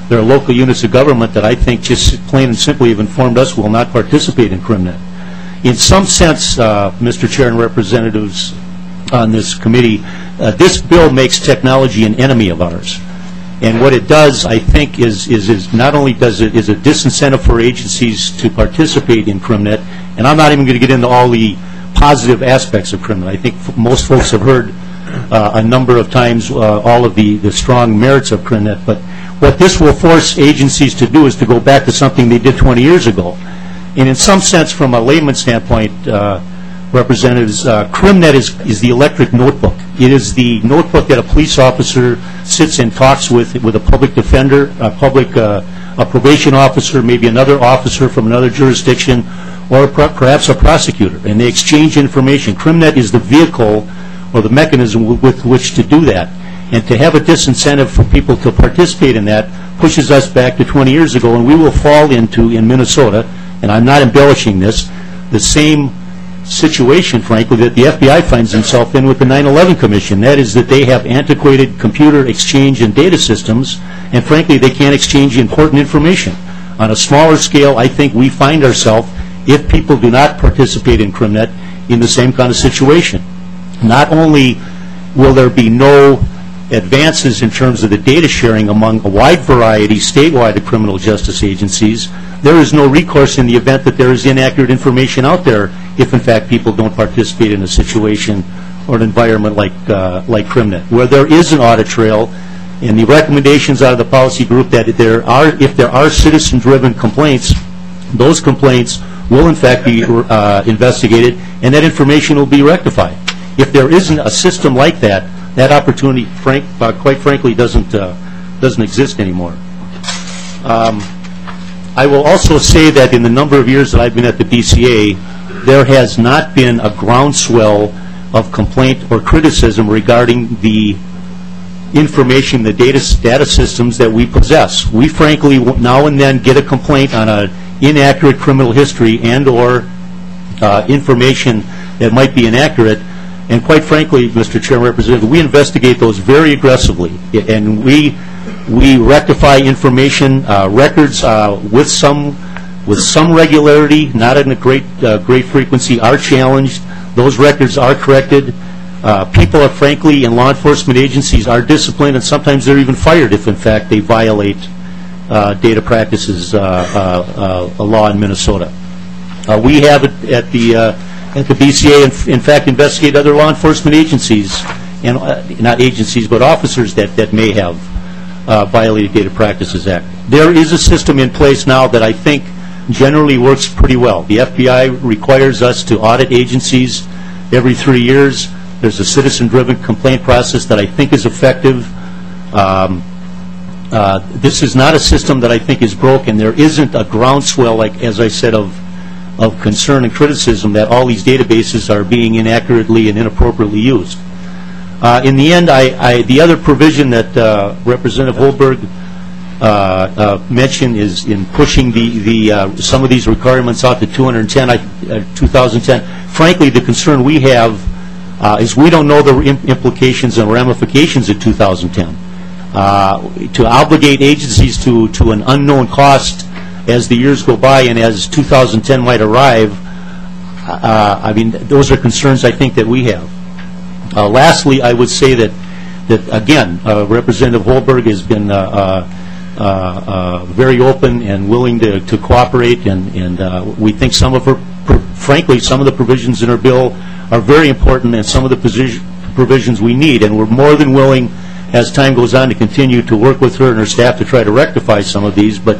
there are local units of government that I think just plain and simply have informed us will not participate in CrimNet. In some sense, uh, Mister Chair and representatives on this committee, uh, this bill makes technology an enemy of ours. And what it does, I think, is, is, is not only does it is a disincentive for agencies to participate in CrimNet, and I'm not even going to get into all the positive aspects of CrimNet. I think f most folks have heard uh, a number of times uh, all of the, the strong merits of CrimNet, but what this will force agencies to do is to go back to something they did twenty years ago. And in some sense, from a layman's standpoint, uh, Representatives, uh, CrimNet is, is the electric notebook. It is the notebook that a police officer sits and talks with, with a public defender, a public, uh, a probation officer, maybe another officer from another jurisdiction, or per perhaps a prosecutor, and they exchange information. CrimNet is the vehicle or the mechanism w with which to do that. And to have a disincentive for people to participate in that pushes us back to twenty years ago, and we will fall into, in Minnesota, and I'm not embellishing this, the same situation, frankly, that the F B I finds itself in with the nine eleven Commission. That is that they have antiquated computer exchange and data systems, and frankly, they can't exchange important information. On a smaller scale, I think we find ourselves, if people do not participate in CrimNet, in the same kind of situation. Not only will there be no advances in terms of the data sharing among a wide variety statewide of criminal justice agencies, there is no recourse in the event that there is inaccurate information out there if, in fact, people don't participate in a situation or an environment like, uh, like CrimNet. Where there is an audit trail, and the recommendations out of the policy group that there are, if there are citizen-driven complaints, those complaints will, in fact, be uh, investigated, and that information will be rectified. If there isn't a system like that, that opportunity, frank, uh, quite frankly, doesn't, uh, doesn't exist anymore. Um, I will also say that in the number of years that I've been at the B C A, there has not been a groundswell of complaint or criticism regarding the information, the data, data systems that we possess. We frankly now and then get a complaint on an inaccurate criminal history and or uh, information that might be inaccurate. And quite frankly, Mister Chair and Representative, we investigate those very aggressively, and we we rectify information uh, records uh, with some with some regularity, not in a great uh, great frequency, are challenged. Those records are corrected. Uh, people are frankly in law enforcement agencies are disciplined, and sometimes they're even fired if in fact they violate uh, data practices uh, uh, uh, a law in Minnesota. Uh, we have it at the uh, at the B C A, in, in fact, investigate other law enforcement agencies, and uh, not agencies, but officers that, that may have uh, violated Data Practices Act. There is a system in place now that I think generally works pretty well. The F B I requires us to audit agencies every three years. There's a citizen-driven complaint process that I think is effective. Um, uh, this is not a system that I think is broken. There isn't a groundswell, like, as I said, of of concern and criticism that all these databases are being inaccurately and inappropriately used. Uh, in the end, I, I, the other provision that uh, Representative Holberg uh, uh, mentioned is in pushing the, the uh, some of these requirements out to two thousand ten. I, uh, two thousand ten. Frankly, the concern we have uh, is we don't know the im implications and ramifications of two thousand ten. Uh, to obligate agencies to, to an unknown cost as the years go by and as two thousand ten might arrive, uh, I mean, those are concerns I think that we have. Uh, lastly, I would say that, that again, uh, Representative Holberg has been uh, uh, uh, very open and willing to, to cooperate, and, and uh, we think some of her, frankly, some of the provisions in her bill are very important, and some of the position, provisions we need, and we're more than willing, as time goes on, to continue to work with her and her staff to try to rectify some of these. But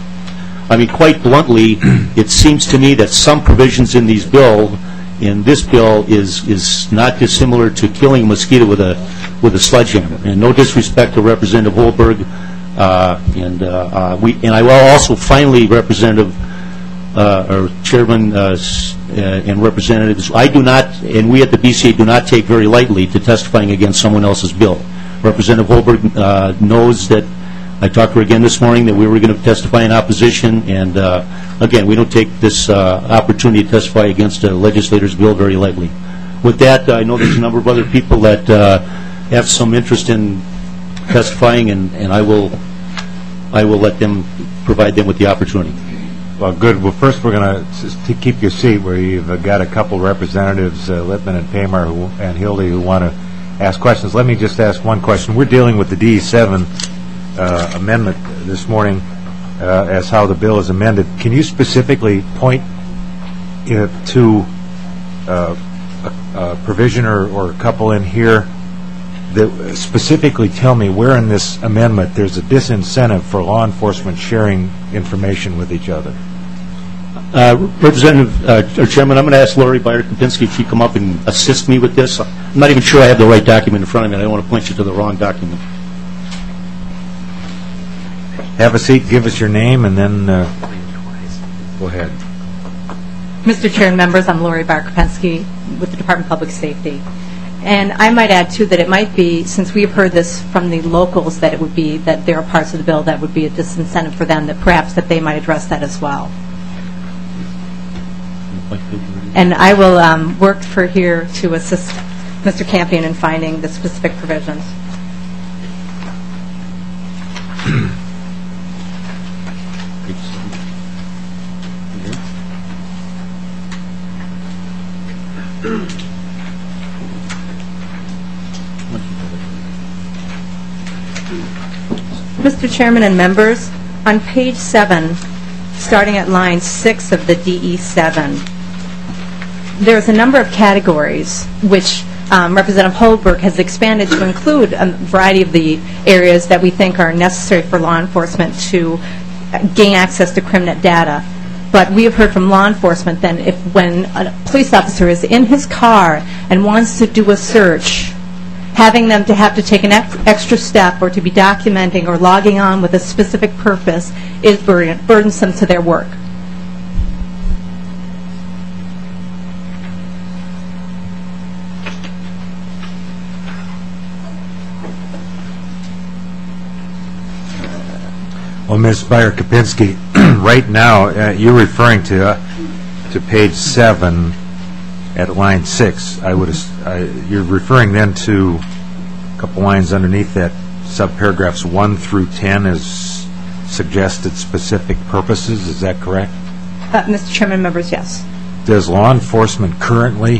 I mean, quite bluntly, it seems to me that some provisions in these bill, in this bill, is is not dissimilar to killing a mosquito with a with a sledgehammer. And no disrespect to Representative Holberg, uh, and uh, uh, we and I will also finally, Representative uh, or Chairman uh, uh, and Representatives, I do not, and we at the B C A do not take very lightly to testifying against someone else's bill. Representative Holberg uh, knows that. I talked to her again this morning that we were going to testify in opposition, and uh, again, we don't take this uh, opportunity to testify against a legislator's bill very lightly. With that, uh, I know there's a number of other people that uh, have some interest in testifying, and, and I will I will let them, provide them with the opportunity. Well, good. Well, first, we're going to keep your seat where you've uh, got a couple representatives, uh, Lippman and Paymar who, and Hildy, who want to ask questions. Let me just ask one question. We're dealing with the D E seven uh, amendment this morning uh, as how the bill is amended. Can you specifically point uh, to uh, a, a provision or, or a couple in here that specifically tell me where in this amendment there's a disincentive for law enforcement sharing information with each other? Uh, Representative, uh, or Chairman, I'm going to ask Lori Byer-Kopinski if she'd come up and assist me with this. I'm not even sure I have the right document in front of me. I don't want to point you to the wrong document. Have a seat, give us your name, and then uh, go ahead. Mister Chair and members, I'm Lori Byer-Kopinski with the Department of Public Safety. And I might add, too, that it might be, since we've heard this from the locals, that it would be that there are parts of the bill that would be a disincentive for them, that perhaps that they might address that as well. And I will um, work for here to assist Mister Campion in finding the specific provisions. Mister Chairman and members, on page seven, starting at line six of the D E seven, there's a number of categories which um, Representative Holberg has expanded to include a variety of the areas that we think are necessary for law enforcement to gain access to CrimNet data. But we have heard from law enforcement then if when a police officer is in his car and wants to do a search, having them to have to take an ex extra step or to be documenting or logging on with a specific purpose is burden burdensome to their work. Well, Miz Byer-Kopinski, right now uh, you're referring to uh, to page seven at line six. I would uh, you're referring then to a couple lines underneath that, subparagraphs one through ten as suggested specific purposes. Is that correct? Uh, Mister Chairman, members, yes. Does law enforcement currently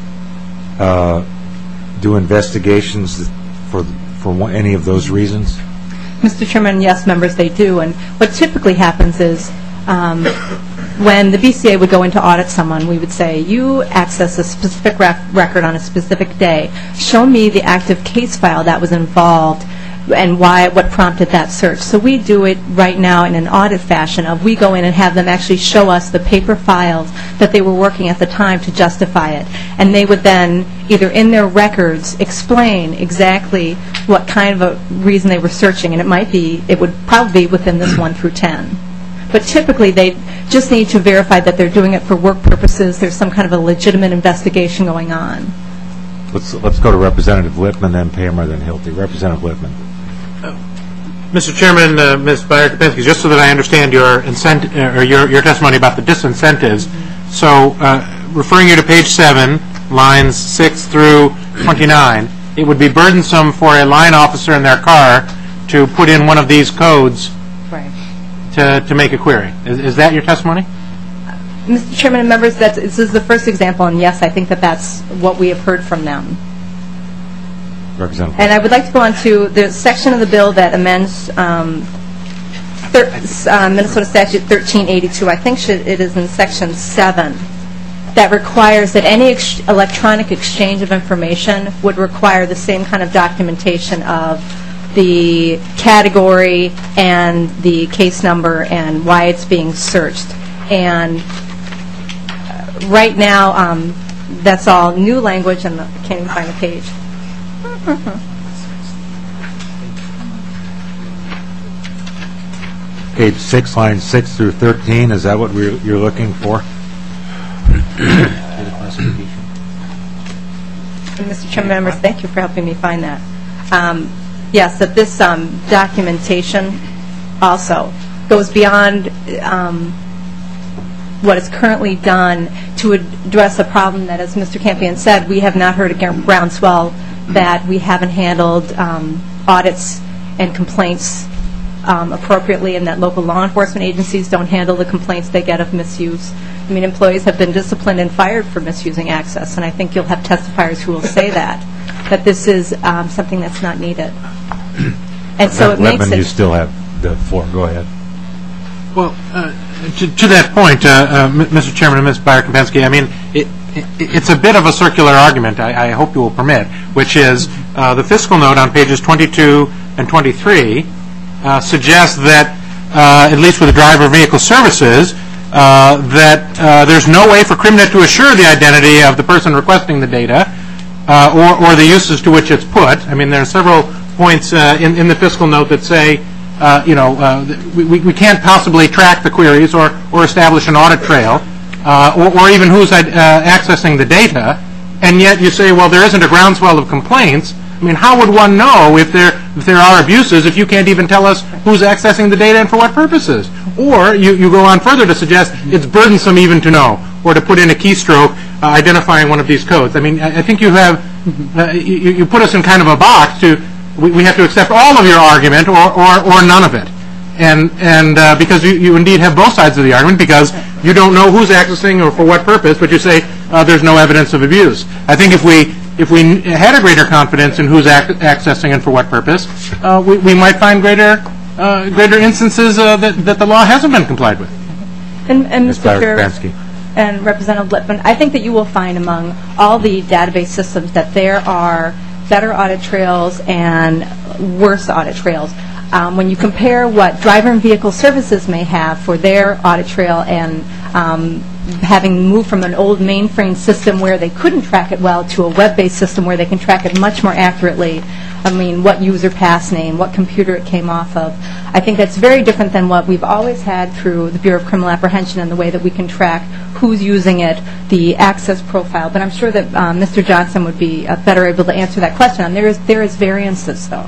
uh, do investigations for for one, any of those reasons? Mister Chairman, yes, members, they do. And what typically happens is um, when the B C A would go into audit someone, we would say, you access a specific rec record on a specific day. Show me the active case file that was involved and why, what prompted that search. So we do it right now in an audit fashion of we go in and have them actually show us the paper files that they were working at the time to justify it. And they would then, either in their records, explain exactly what kind of a reason they were searching. And it might be, it would probably be within this one through ten. But typically they just need to verify that they're doing it for work purposes. There's some kind of a legitimate investigation going on. Let's let's go to Representative Lippman, then Paymar, then Hilty. Representative Lippman. Mister Chairman, uh, Miz Byer-Kopinski, just so that I understand your incent uh, or your, your testimony about the disincentives, so uh, referring you to page seven, lines six through twenty-nine, it would be burdensome for a line officer in their car to put in one of these codes Right. to, to make a query. Is, is that your testimony? Mister Chairman and members, that's, this is the first example, and yes, I think that that's what we have heard from them. Representative. And I would like to go on to the section of the bill that amends um, thir uh, Minnesota Statute thirteen eighty-two. I think should, it is in section seven, that requires that any ex electronic exchange of information would require the same kind of documentation of the category and the case number and why it's being searched. And uh, right now, um, that's all new language, and I can't even find the page. Page six, line six through thirteen, is that what we're, you're looking for? And Mister Chairman, members, thank you for helping me find that. Um, yes, that this um, documentation also goes beyond um, what is currently done to address a problem that, as Mister Campion said, we have not heard a groundswell that we haven't handled um, audits and complaints um, appropriately and that local law enforcement agencies don't handle the complaints they get of misuse. I mean, employees have been disciplined and fired for misusing access, and I think you'll have testifiers who will say that, that this is um, something that's not needed. And so it makes Lippman, it... you still have the floor. Go ahead. Well, uh, to, to that point, uh, uh, Mister Chairman and Miz Byer-Kopensky, I mean, it, it, it's a bit of a circular argument, I, I hope you will permit, which is uh, the fiscal note on pages twenty-two and twenty-three uh, suggests that, uh, at least with the driver vehicle services, uh, that uh, there's no way for CrimNet to assure the identity of the person requesting the data uh, or, or the uses to which it's put. I mean, there are several points uh, in, in the fiscal note that say, uh, you know, uh, we, we can't possibly track the queries or, or establish an audit trail, uh, or, or even who's uh, accessing the data, and yet you say, well, there isn't a groundswell of complaints. I mean, how would one know if there if there are abuses if you can't even tell us who's accessing the data and for what purposes? Or you, you go on further to suggest it's burdensome even to know, or to put in a keystroke uh, identifying one of these codes. I mean, I, I think you have, uh, you, you put us in kind of a box to, we, we have to accept all of your argument or, or, or none of it. And, and uh, because you, you indeed have both sides of the argument, because you don't know who's accessing or for what purpose, but you say uh, there's no evidence of abuse. I think if we if we had a greater confidence in who's ac- accessing and for what purpose, uh, we, we might find greater uh, greater instances uh, that, that the law hasn't been complied with. And, and Miz Mister Chair Byer-Kopensky. and Representative Lippman, I think that you will find among all the database systems that there are better audit trails and worse audit trails. Um, when you compare what driver and vehicle services may have for their audit trail and um, having moved from an old mainframe system where they couldn't track it well to a web-based system where they can track it much more accurately, I mean, what user pass name, what computer it came off of. I think that's very different than what we've always had through the Bureau of Criminal Apprehension and the way that we can track who's using it, the access profile. But I'm sure that um, Mister Johnson would be uh, better able to answer that question. And there is, there is variances, though.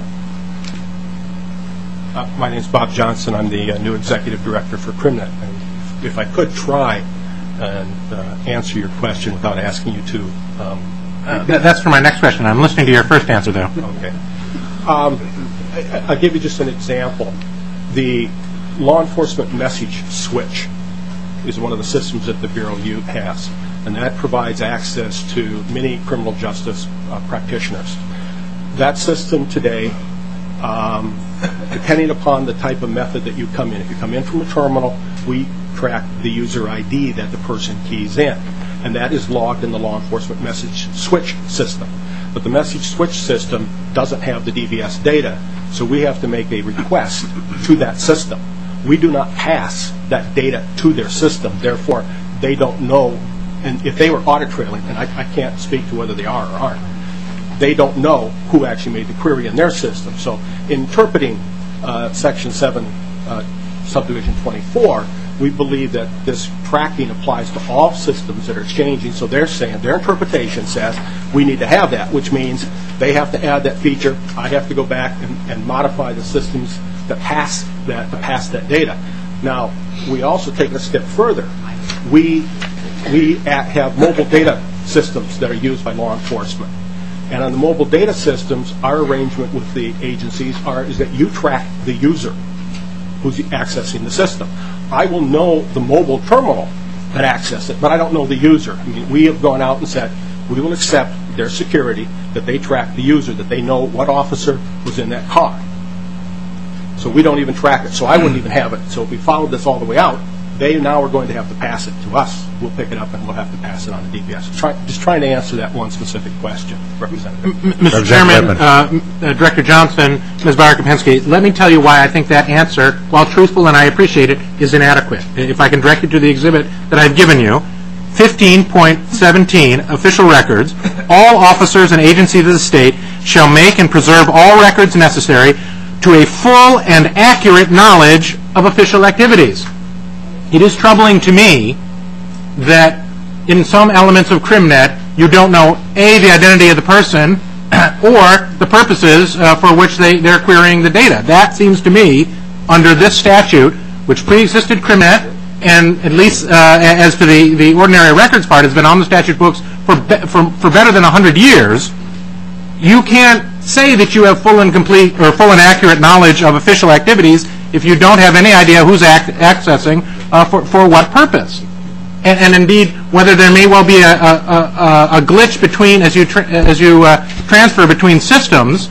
Uh, my name is Bob Johnson. I'm the uh, new executive director for CrimNet. And if I could try and uh, answer your question without asking you to. Um, uh, th- that's for my next question. I'm listening to your first answer, though. Okay. Um, I, I'll give you just an example. The law enforcement message switch is one of the systems that the Bureau U has, and that provides access to many criminal justice uh, practitioners. That system today, um, depending upon the type of method that you come in, if you come in from a terminal, we track the user I D that the person keys in, and that is logged in the law enforcement message switch system. But the message switch system doesn't have the D V S data, so we have to make a request to that system. We do not pass that data to their system, therefore they don't know, and if they were audit trailing, and I, I can't speak to whether they are or aren't, they don't know who actually made the query in their system. So interpreting uh, Section seven, uh, Subdivision twenty-four, we believe that this tracking applies to all systems that are changing. So they're saying, their interpretation says, we need to have that, which means they have to add that feature. I have to go back and, and modify the systems that pass that, to pass that data. Now, we also take it a step further. We, we at, have mobile data systems that are used by law enforcement. And on the mobile data systems, our arrangement with the agencies are is that you track the user who's accessing the system. I will know the mobile terminal that accessed it, but I don't know the user. I mean, we have gone out and said we will accept their security that they track the user, that they know what officer was in that car. So we don't even track it. So I wouldn't even have it. So if we followed this all the way out, they now are going to have to pass it to us. We'll pick it up and we'll have to pass it on to D B S. Try, just trying to answer that one specific question, Representative. M- Mister Chairman, uh, uh, Director Johnson, Miz Byer-Kopensky, let me tell you why I think that answer, while truthful and I appreciate it, is inadequate. If I can direct you to the exhibit that I've given you, fifteen point seventeen, official records, all officers and agencies of the state shall make and preserve all records necessary to a full and accurate knowledge of official activities. It is troubling to me that in some elements of CrimNet, you don't know, A, the identity of the person, or the purposes uh, for which they, they're querying the data. That seems to me, under this statute, which pre-existed CrimNet, and at least uh, as to the, the ordinary records part, has been on the statute books for, be, for, for better than one hundred years, you can't say that you have full and complete or full and accurate knowledge of official activities if you don't have any idea who's ac- accessing uh, for, for what purpose. And, and indeed, whether there may well be a, a, a, a glitch between, as you, tra- as you uh, transfer between systems,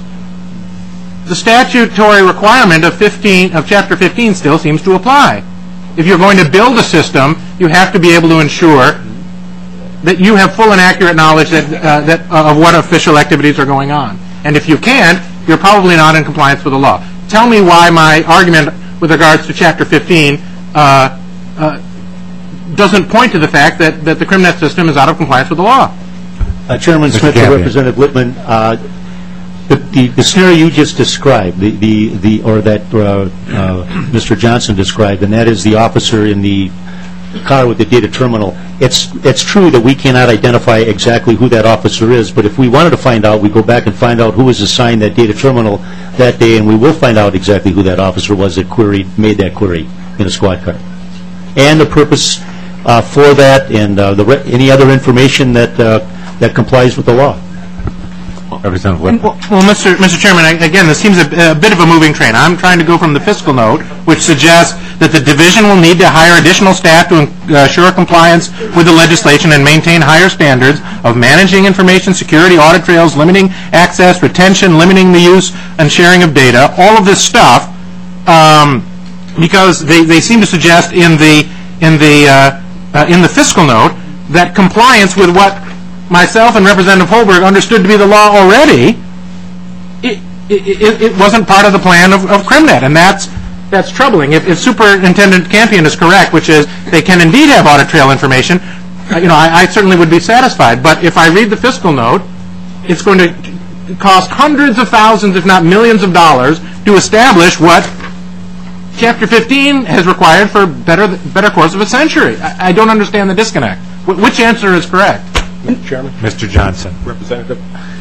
the statutory requirement of fifteen of Chapter fifteen still seems to apply. If you're going to build a system, you have to be able to ensure that you have full and accurate knowledge that, uh, that uh, of what official activities are going on. And if you can't, you're probably not in compliance with the law. Tell me why my argument with regards to Chapter fifteen uh, uh, doesn't point to the fact that, that the CrimNet system is out of compliance with the law. Uh, Chairman Smith, Campion. Representative Lippman, uh, the, the, the scenario you just described, the, the, the or that uh, uh, Mister Johnson described, and that is the officer in the car with the data terminal. It's it's true that we cannot identify exactly who that officer is, but if we wanted to find out, we go back and find out who was assigned that data terminal that day, and we will find out exactly who that officer was that queried, made that query in a squad car. And the purpose uh, for that, and uh, the re- any other information that uh, that complies with the law. Representative Lippman. Well, well, Mister Mister Chairman, I, again, this seems a, a bit of a moving train. I'm trying to go from the fiscal note, which suggests that the division will need to hire additional staff to uh, ensure compliance with the legislation and maintain higher standards of managing information security, audit trails, limiting access, retention, limiting the use and sharing of data, all of this stuff, um, because they, they seem to suggest in the in the uh, uh, in the fiscal note that compliance with what myself and Representative Holberg understood to be the law already, it, it, it wasn't part of the plan of, of CrimNet, and that's that's troubling. If, if Superintendent Campion is correct, which is they can indeed have audit trail information, uh, you know, I, I certainly would be satisfied. But if I read the fiscal note, it's going to cost hundreds of thousands, if not millions of dollars, to establish what Chapter fifteen has required for better better course of a century. I, I don't understand the disconnect. Wh- which answer is correct? Mister Chairman, Mister Johnson. Representative,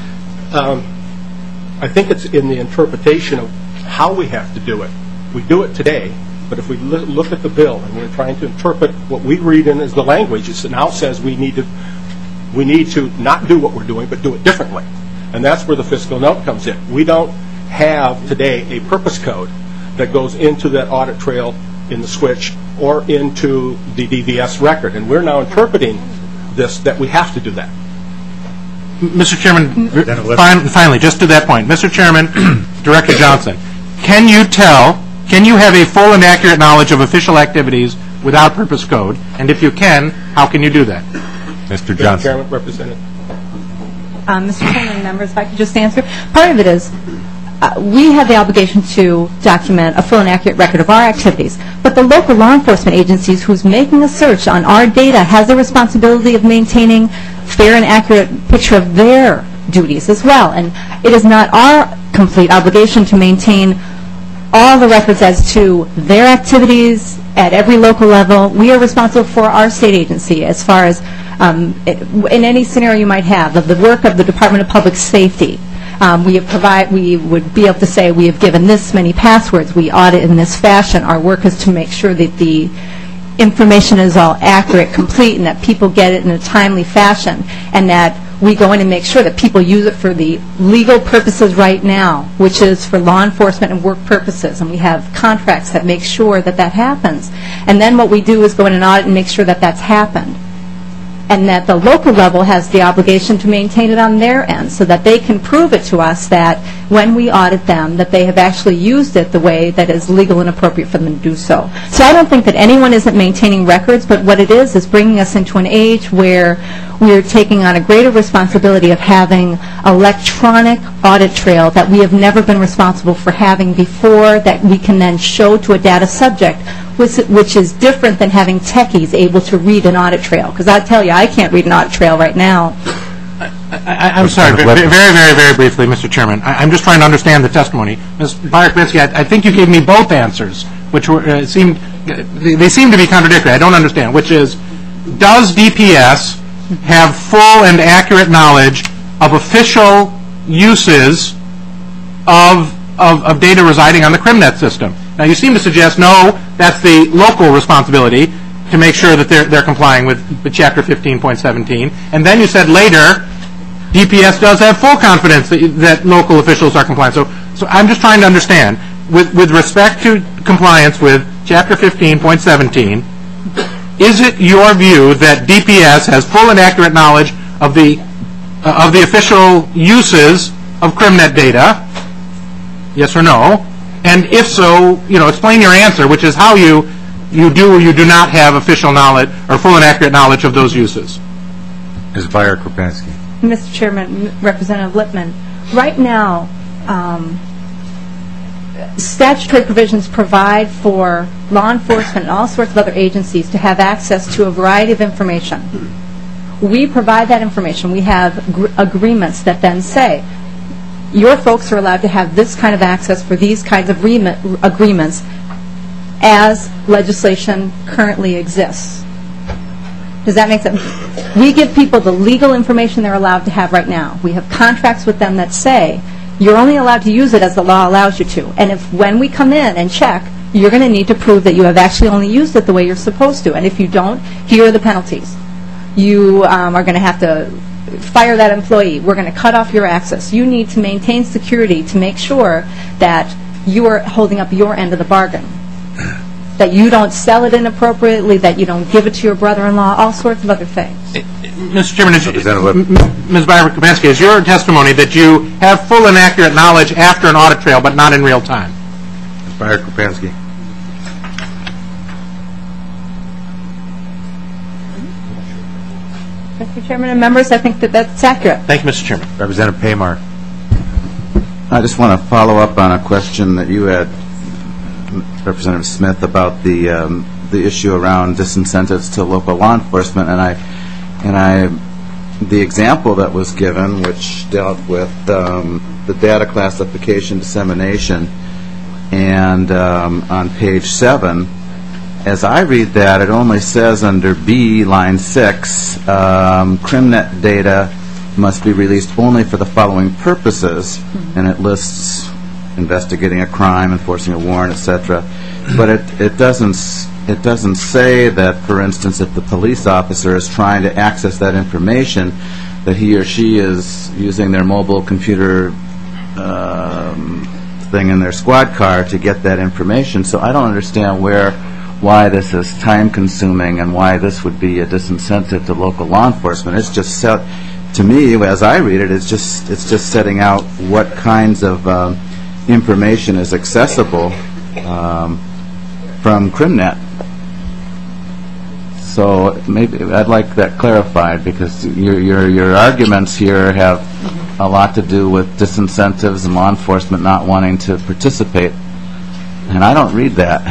um, I think it's in the interpretation of how we have to do it. We do it today, but if we lo- look at the bill and we're trying to interpret what we read in as the language, it now says we need to we need to not do what we're doing, but do it differently. And that's where the fiscal note comes in. We don't have today a purpose code that goes into that audit trail in the switch or into the D V S record. And we're now interpreting this, that we have to do that. Mister Chairman, fin- finally, just to that point, Mister Chairman, Director Johnson, can you tell, can you have a full and accurate knowledge of official activities without purpose code? And if you can, how can you do that? Mister Mister Johnson. Chairman, Representative. Um, Mister Chairman, members, if I could just answer. Part of it is uh, we have the obligation to document a full and accurate record of our activities, but the local law enforcement agencies who's making a search on our data has the responsibility of maintaining fair and accurate picture of their duties as well. And it is not our complete obligation to maintain all the records as to their activities at every local level. We are responsible for our state agency as far as um, in any scenario you might have of the work of the Department of Public Safety. Um, we have provide. We would be able to say we have given this many passwords. We audit in this fashion. Our work is to make sure that the information is all accurate, complete, and that people get it in a timely fashion, and that we go in and make sure that people use it for the legal purposes right now, which is for law enforcement and work purposes. And we have contracts that make sure that that happens. And then what we do is go in and audit and make sure that that's happened. And that the local level has the obligation to maintain it on their end so that they can prove it to us that when we audit them that they have actually used it the way that is legal and appropriate for them to do so. So I don't think that anyone isn't maintaining records, but what it is is bringing us into an age where we're taking on a greater responsibility of having electronic audit trail that we have never been responsible for having before, that we can then show to a data subject, which, which is different than having techies able to read an audit trail. Because I tell you, I can't read an audit trail right now. I, I'm sorry, very, very, very, very briefly, Mister Chairman. I, I'm just trying to understand the testimony. Miz Byer-Kaminsky, I, I think you gave me both answers, which were uh, seemed they, they seem to be contradictory. I don't understand. Which is, does D P S have full and accurate knowledge of official uses of, of of data residing on the CrimNet system? Now, you seem to suggest no, that's the local responsibility to make sure that they're they're complying with, with Chapter fifteen point seventeen. And then you said later, D P S does have full confidence that, that local officials are compliant. So, so I'm just trying to understand. with, with respect to compliance with Chapter fifteen point seventeen, is it your view that D P S has full and accurate knowledge of the uh, of the official uses of CrimNet data? Yes or no? And if so, you know, explain your answer, which is how you you do or you do not have official knowledge or full and accurate knowledge of those uses. Miz Byer-Krupinski. Mister Chairman, Representative Lippman, right now, um, statutory provisions provide for law enforcement and all sorts of other agencies to have access to a variety of information. We provide that information. We have gr- agreements that then say, your folks are allowed to have this kind of access for these kinds of re- agreements as legislation currently exists. Does that make sense? We give people the legal information they're allowed to have right now. We have contracts with them that say you're only allowed to use it as the law allows you to. And if when we come in and check, you're going to need to prove that you have actually only used it the way you're supposed to. And if you don't, here are the penalties. You um, are going to have to fire that employee. We're going to cut off your access. You need to maintain security to make sure that you are holding up your end of the bargain. That you don't sell it inappropriately, that you don't give it to your brother-in-law, all sorts of other things. Mister Chairman, is, Representative Miz Byer-Krupinski, is your testimony that you have full and accurate knowledge after an audit trail, but not in real time? Miz Byer-Krupinski. Mister Chairman and members, I think that that's accurate. Thank you, Mister Chairman. Representative Paymar. I just want to follow up on a question that you had, Representative Smith, about the um, the issue around disincentives to local law enforcement, and I and I the example that was given, which dealt with um, the data classification dissemination, and um, on page seven, as I read that, it only says under B, line six, um, CrimNet data must be released only for the following purposes, and it lists investigating a crime, enforcing a warrant, et cetera. But it, it doesn't it doesn't say that, for instance, if the police officer is trying to access that information, that he or she is using their mobile computer um, thing in their squad car to get that information. So I don't understand where why this is time-consuming and why this would be a disincentive to local law enforcement. It's just set, to me, as I read it, it's just it's just setting out what kinds of um, information is accessible um, from CrimNet. So maybe I'd like that clarified, because your your your arguments here have a lot to do with disincentives and law enforcement not wanting to participate, and I don't read that.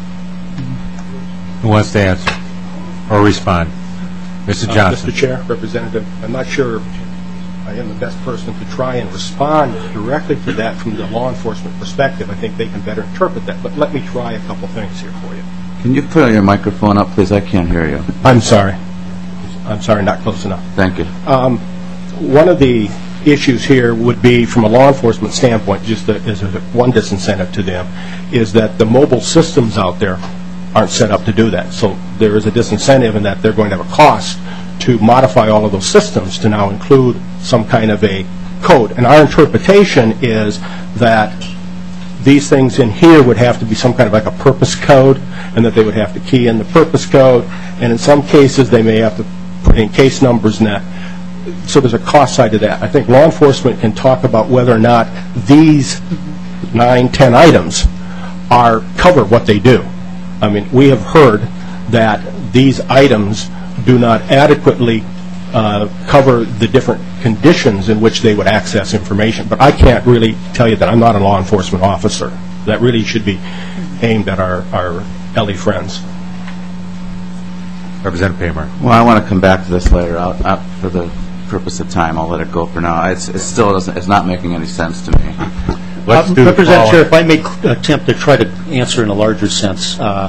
Who wants to answer or respond? Mister Uh, Johnson. Mister Chair, Representative, I'm not sure I am the best person to try and respond directly to that from the law enforcement perspective. I think they can better interpret that. But let me try a couple things here for you. Can you put your microphone up, please? I can't hear you. I'm sorry. I'm sorry, not close enough. Thank you. Um, one of the issues here would be, from a law enforcement standpoint, just a, as a, one disincentive to them, is that the mobile systems out there aren't set up to do that. So there is a disincentive in that they're going to have a cost to modify all of those systems to now include some kind of a code. And our interpretation is that these things in here would have to be some kind of like a purpose code, and that they would have to key in the purpose code, and in some cases they may have to put in case numbers and that. So there's a cost side to that. I think law enforcement can talk about whether or not these nine, ten items are cover what they do. I mean, we have heard that these items do not adequately uh, cover the different conditions in which they would access information. But I can't really tell you that. I'm not a law enforcement officer. That really should be aimed at our, our L E friends. Representative Paymar. Well, I want to come back to this later. I'll, I'll, for the purpose of time, I'll let it go for now. It's, it still doesn't. It's not making any sense to me. Let's Uh, do the Representative Chair, following. if I may attempt to try to answer in a larger sense, uh,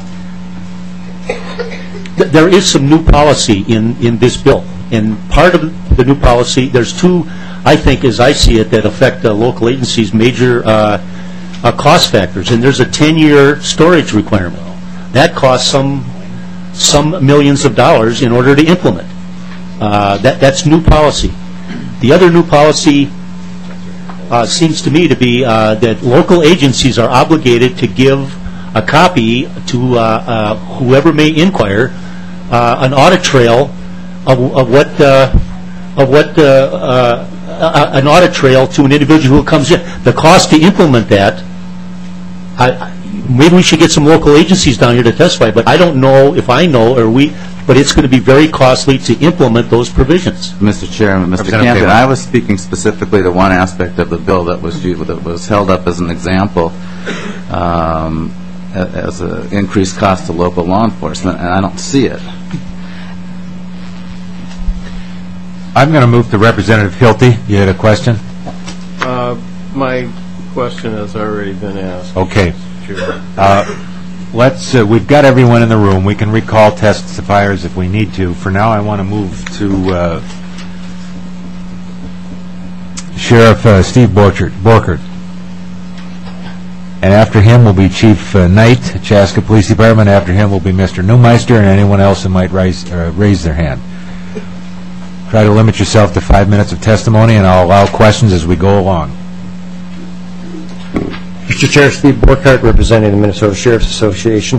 th- there is some new policy in, in this bill. And part of the new policy, there's two, I think, as I see it, that affect uh, local agencies' major uh, uh, cost factors. And there's a ten-year storage requirement. That costs some some millions of dollars in order to implement. Uh, that That's new policy. The other new policy uh, seems to me to be uh, that local agencies are obligated to give a copy to uh, uh, whoever may inquire, uh, an audit trail of, of what uh, of what uh, uh, uh, an audit trail to an individual who comes in. The cost to implement that, I, I- maybe we should get some local agencies down here to testify, but I don't know if I know, or we, but it's going to be very costly to implement those provisions. Mister Chairman, Mister Representative Campion, Taylor. I was speaking specifically to one aspect of the bill that was used, that was held up as an example um, a- as an increased cost to local law enforcement, and I don't see it. I'm going to move to Representative Hilty. You had a question? Uh, My question has already been asked. Okay. Chair. Uh, Let's, uh, we've got everyone in the room. We can recall testifiers if we need to. For now, I want to move to uh, Sheriff uh, Steve Borchert, Borchert. And after him will be Chief uh, Knight, Chaska Police Department. After him will be Mister Newmeister and anyone else who might raise, uh, raise their hand. Try to limit yourself to five minutes of testimony, and I'll allow questions as we go along. Mister Chair, Steve Borkhardt, representing the Minnesota Sheriff's Association.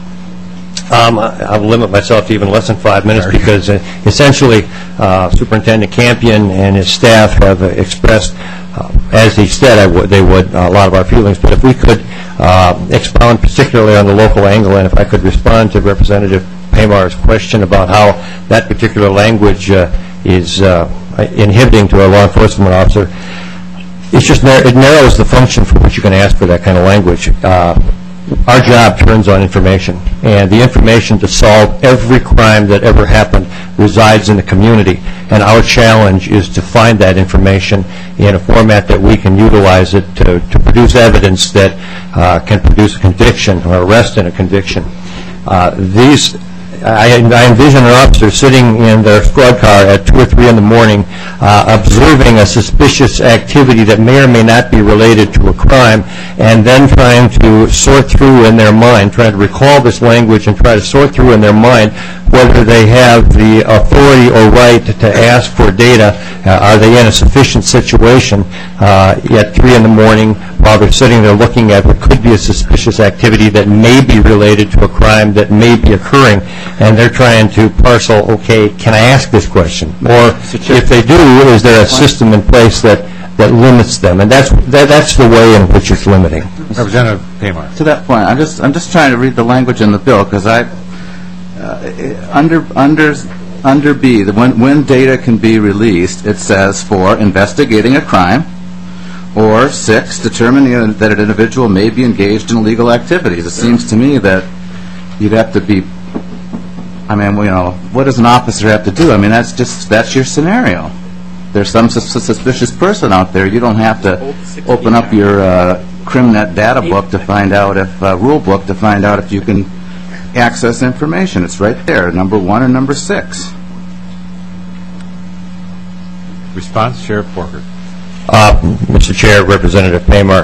Um, I I will limit myself to even less than five minutes because uh, essentially uh, Superintendent Campion and his staff have uh, expressed, uh, as he said I would, they would, a lot of our feelings. But if we could uh, expound particularly on the local angle, and if I could respond to Representative Paymar's question about how that particular language uh, is uh, inhibiting to a law enforcement officer, it's just nar- it narrows the function for which you can ask for that kind of language. Uh, our job turns on information, and the information to solve every crime that ever happened resides in the community. And our challenge is to find that information in a format that we can utilize it to, to produce evidence that uh, can produce a conviction or arrest in a conviction. Uh, these I, I envision an officer sitting in their squad car at two or three in the morning uh, observing a suspicious activity that may or may not be related to a crime, and then trying to sort through in their mind, trying to recall this language and try to sort through in their mind whether they have the authority or right to ask for data. Uh, are they in a sufficient situation uh, at three in the morning while they're sitting there looking at what could be a suspicious activity that may be related to a crime that may be occurring, and they're trying to parcel, okay, can I ask this question? Or if they do, is there a system in place that, that limits them? And that's, that, that's the way in which it's limiting. Representative Paymar. To that point, I'm just I'm just trying to read the language in the bill, because I uh, under under under B, the, when when data can be released, it says for investigating a crime, or six, determining that an individual may be engaged in illegal activities. It seems to me that you'd have to be. I mean, you know, what does an officer have to do? I mean, that's just that's your scenario. There's some sus- suspicious person out there. You don't have to open up your uh, CrimNet data book to find out if uh, rule book to find out if you can access information. It's right there, number one and number six. Response, Sheriff Borchert. Uh, Mister Chair, Representative Paymar,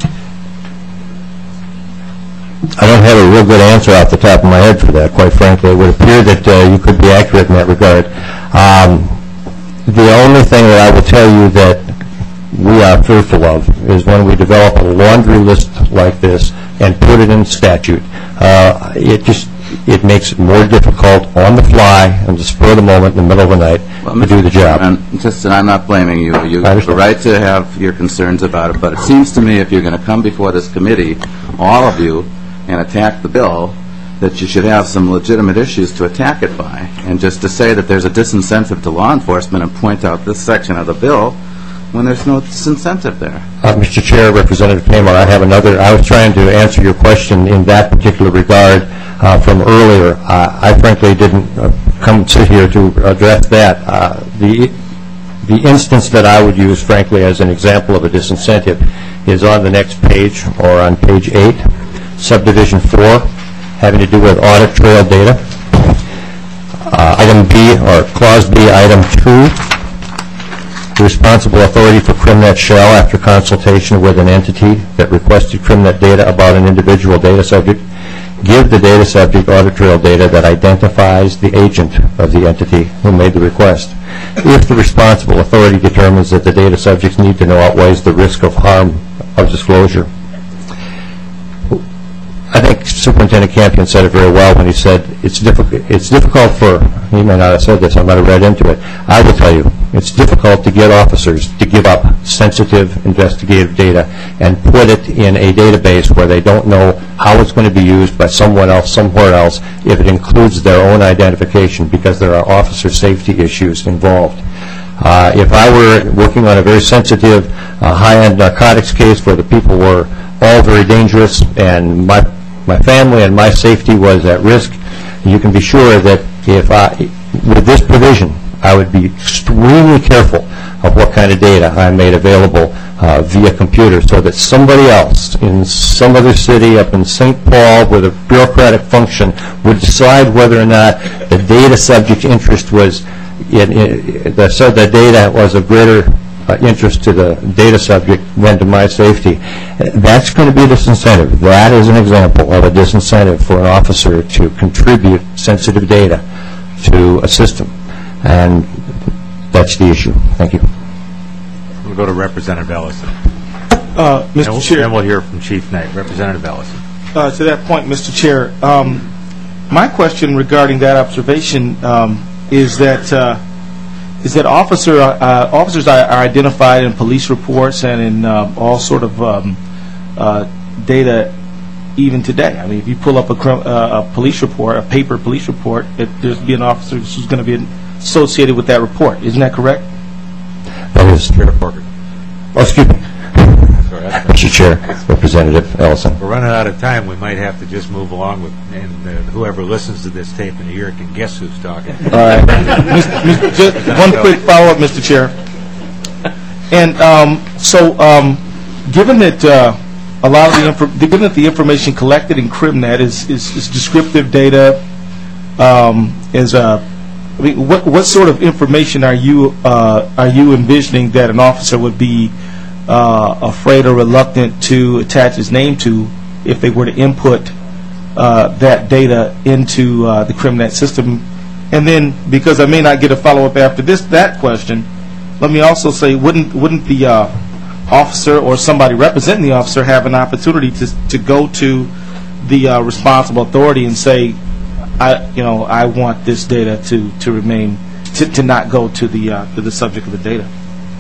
I don't have a real good answer off the top of my head for that, quite frankly. It would appear that uh, you could be accurate in that regard. Um, the only thing that I will tell you that we are fearful of is when we develop a laundry list like this and put it in statute. Uh, it just it makes it more difficult on the fly and the spur of the moment in the middle of the night Well, to do the job. And just, and I'm not blaming you. You I have the understand. right to have your concerns about it, but it seems to me if you're going to come before this committee, all of you, and attack the bill, that you should have some legitimate issues to attack it by. And just to say that there's a disincentive to law enforcement and point out this section of the bill when there's no disincentive there. Uh, Mister Chair, Representative Paymar, I have another. I was trying to answer your question in that particular regard uh, from earlier. Uh, I frankly didn't uh, come sit here to address that. Uh, the the instance that I would use, frankly, as an example of a disincentive is on the next page, or on page eight, subdivision four, having to do with audit trail data. Uh, item B, or clause B, item two. The responsible authority for CrimNet shall, after consultation with an entity that requested CrimNet data about an individual data subject, give the data subject audit trail data that identifies the agent of the entity who made the request. If the responsible authority determines that the data subject's need to know outweighs the risk of harm of disclosure. I think Superintendent Campion said it very well when he said it's difficult. It's difficult for, he may not have said this, I might have read into it. I will tell you, it's difficult to get officers to give up sensitive investigative data and put it in a database where they don't know how it's going to be used by someone else somewhere else if it includes their own identification, because there are officer safety issues involved. Uh, if I were working on a very sensitive, uh, high-end narcotics case where the people were all very dangerous and my my family and my safety was at risk, you can be sure that if I, with this provision, I would be extremely careful of what kind of data I made available uh, via computer, so that somebody else in some other city up in Saint Paul with a bureaucratic function would decide whether or not the data subject's interest was in, in the, so the data was of greater Uh, interest to the data subject than to my safety. That's going to be a disincentive. That is an example of a disincentive for an officer to contribute sensitive data to a system. And that's the issue. Thank you. We'll go to Representative Ellison. Uh, Then Mister we'll, Chair, then we'll hear from Chief Knight. Representative Ellison. uh, to that point, Mister Chair, um, my question regarding that observation um, is that uh, is that officer uh, officers are, are identified in police reports and in uh, all sort of um, uh, data even today. I mean, if you pull up a, crim- uh, a police report, a paper police report, it, there's be an officer who's going to be associated with that report. Isn't that correct? That is. Sheriff Parker. Oh, excuse me. Sorry, that's- Mister Chair, Representative Ellison. We're running out of time. We might have to just move along with, and uh, whoever listens to this tape in a year can guess who's talking. All right. Mister Mister Just one quick follow-up, Mister Chair. And um, so, um, given that uh, a lot of the infor- given that the information collected in CrimNet is, is, is descriptive data, um, is uh, I mean, what what sort of information are you uh, are you envisioning that an officer would be uh, afraid or reluctant to attach his name to if they were to input uh, that data into uh, the CrimNet system? And then, because I may not get a follow-up after this that question, let me also say, wouldn't wouldn't the uh, officer or somebody representing the officer have an opportunity to to go to the uh, responsible authority and say, I you know I want this data to to remain to, to not go to the uh, to the subject of the data?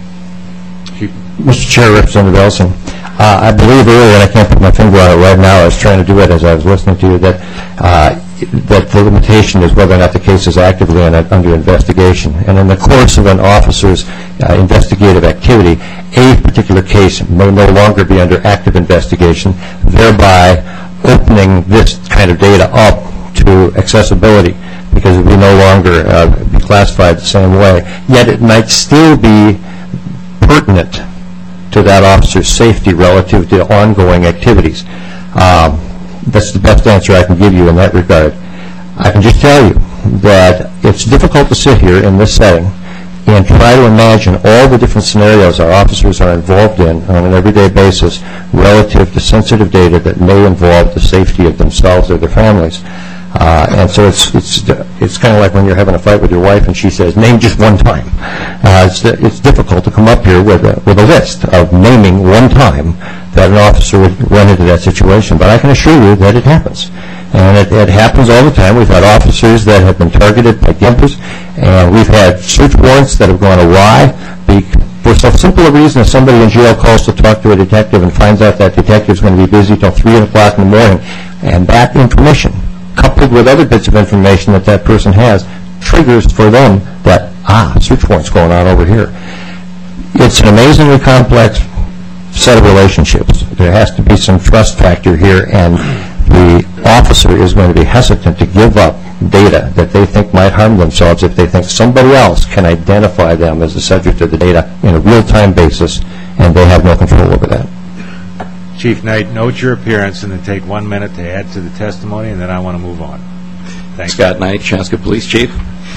Mister Chair, Representative Ellison, uh, I believe earlier, and I can't put my finger on it right now, I was trying to do it as I was listening to you, that uh, that the limitation is whether or not the case is actively in, under investigation. And in the course of an officer's uh, investigative activity, a particular case may no longer be under active investigation, thereby opening this kind of data up to accessibility, because it will no longer uh, be classified the same way. Yet it might still be pertinent to that officer's safety relative to ongoing activities. Um, that's the best answer I can give you in that regard. I can just tell you that it's difficult to sit here in this setting and try to imagine all the different scenarios our officers are involved in on an everyday basis relative to sensitive data that may involve the safety of themselves or their families. Uh, and so it's it's it's kind of like when you're having a fight with your wife and she says, name just one time. Uh, it's it's difficult to come up here with a, with a list of naming one time that an officer would run into that situation. But I can assure you that it happens. And it, it happens all the time. We've had officers that have been targeted by campers, and we've had search warrants that have gone awry for so simple a reason as somebody in jail calls to talk to a detective and finds out that detective's going to be busy till three o'clock in the morning. And that information, coupled with other bits of information that that person has, triggers for them that, ah, search warrant's going on over here. It's an amazingly complex set of relationships. There has to be some trust factor here, and the officer is going to be hesitant to give up data that they think might harm themselves if they think somebody else can identify them as the subject of the data in a real-time basis, and they have no control over that. Chief Knight, note your appearance and then take one minute to add to the testimony, and then I want to move on. Thanks. Scott Knight, Chaska Police Chief.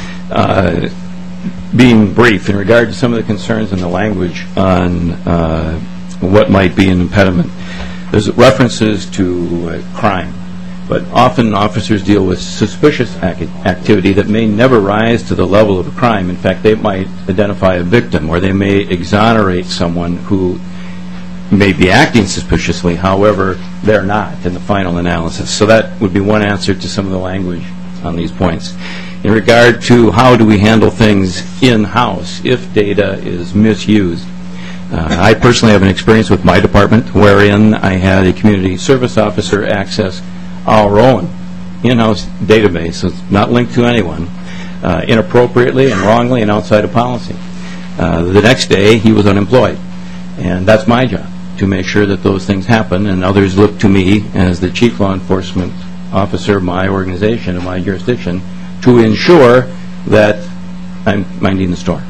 Uh, being brief, in regard to some of the concerns in the language on uh, what might be an impediment, there's references to uh, crime, but often officers deal with suspicious ac- activity that may never rise to the level of a crime. In fact, they might identify a victim, or they may exonerate someone who may be acting suspiciously, however, they're not in the final analysis. So that would be one answer to some of the language on these points. In regard to how do we handle things in-house if data is misused, uh, I personally have an experience with my department wherein I had a community service officer access our own in-house database, so it's not linked to anyone, uh, inappropriately and wrongly and outside of policy. Uh, the next day, he was unemployed, and that's my job, to make sure that those things happen, and others look to me as the chief law enforcement officer of my organization and my jurisdiction to ensure that I'm minding the store.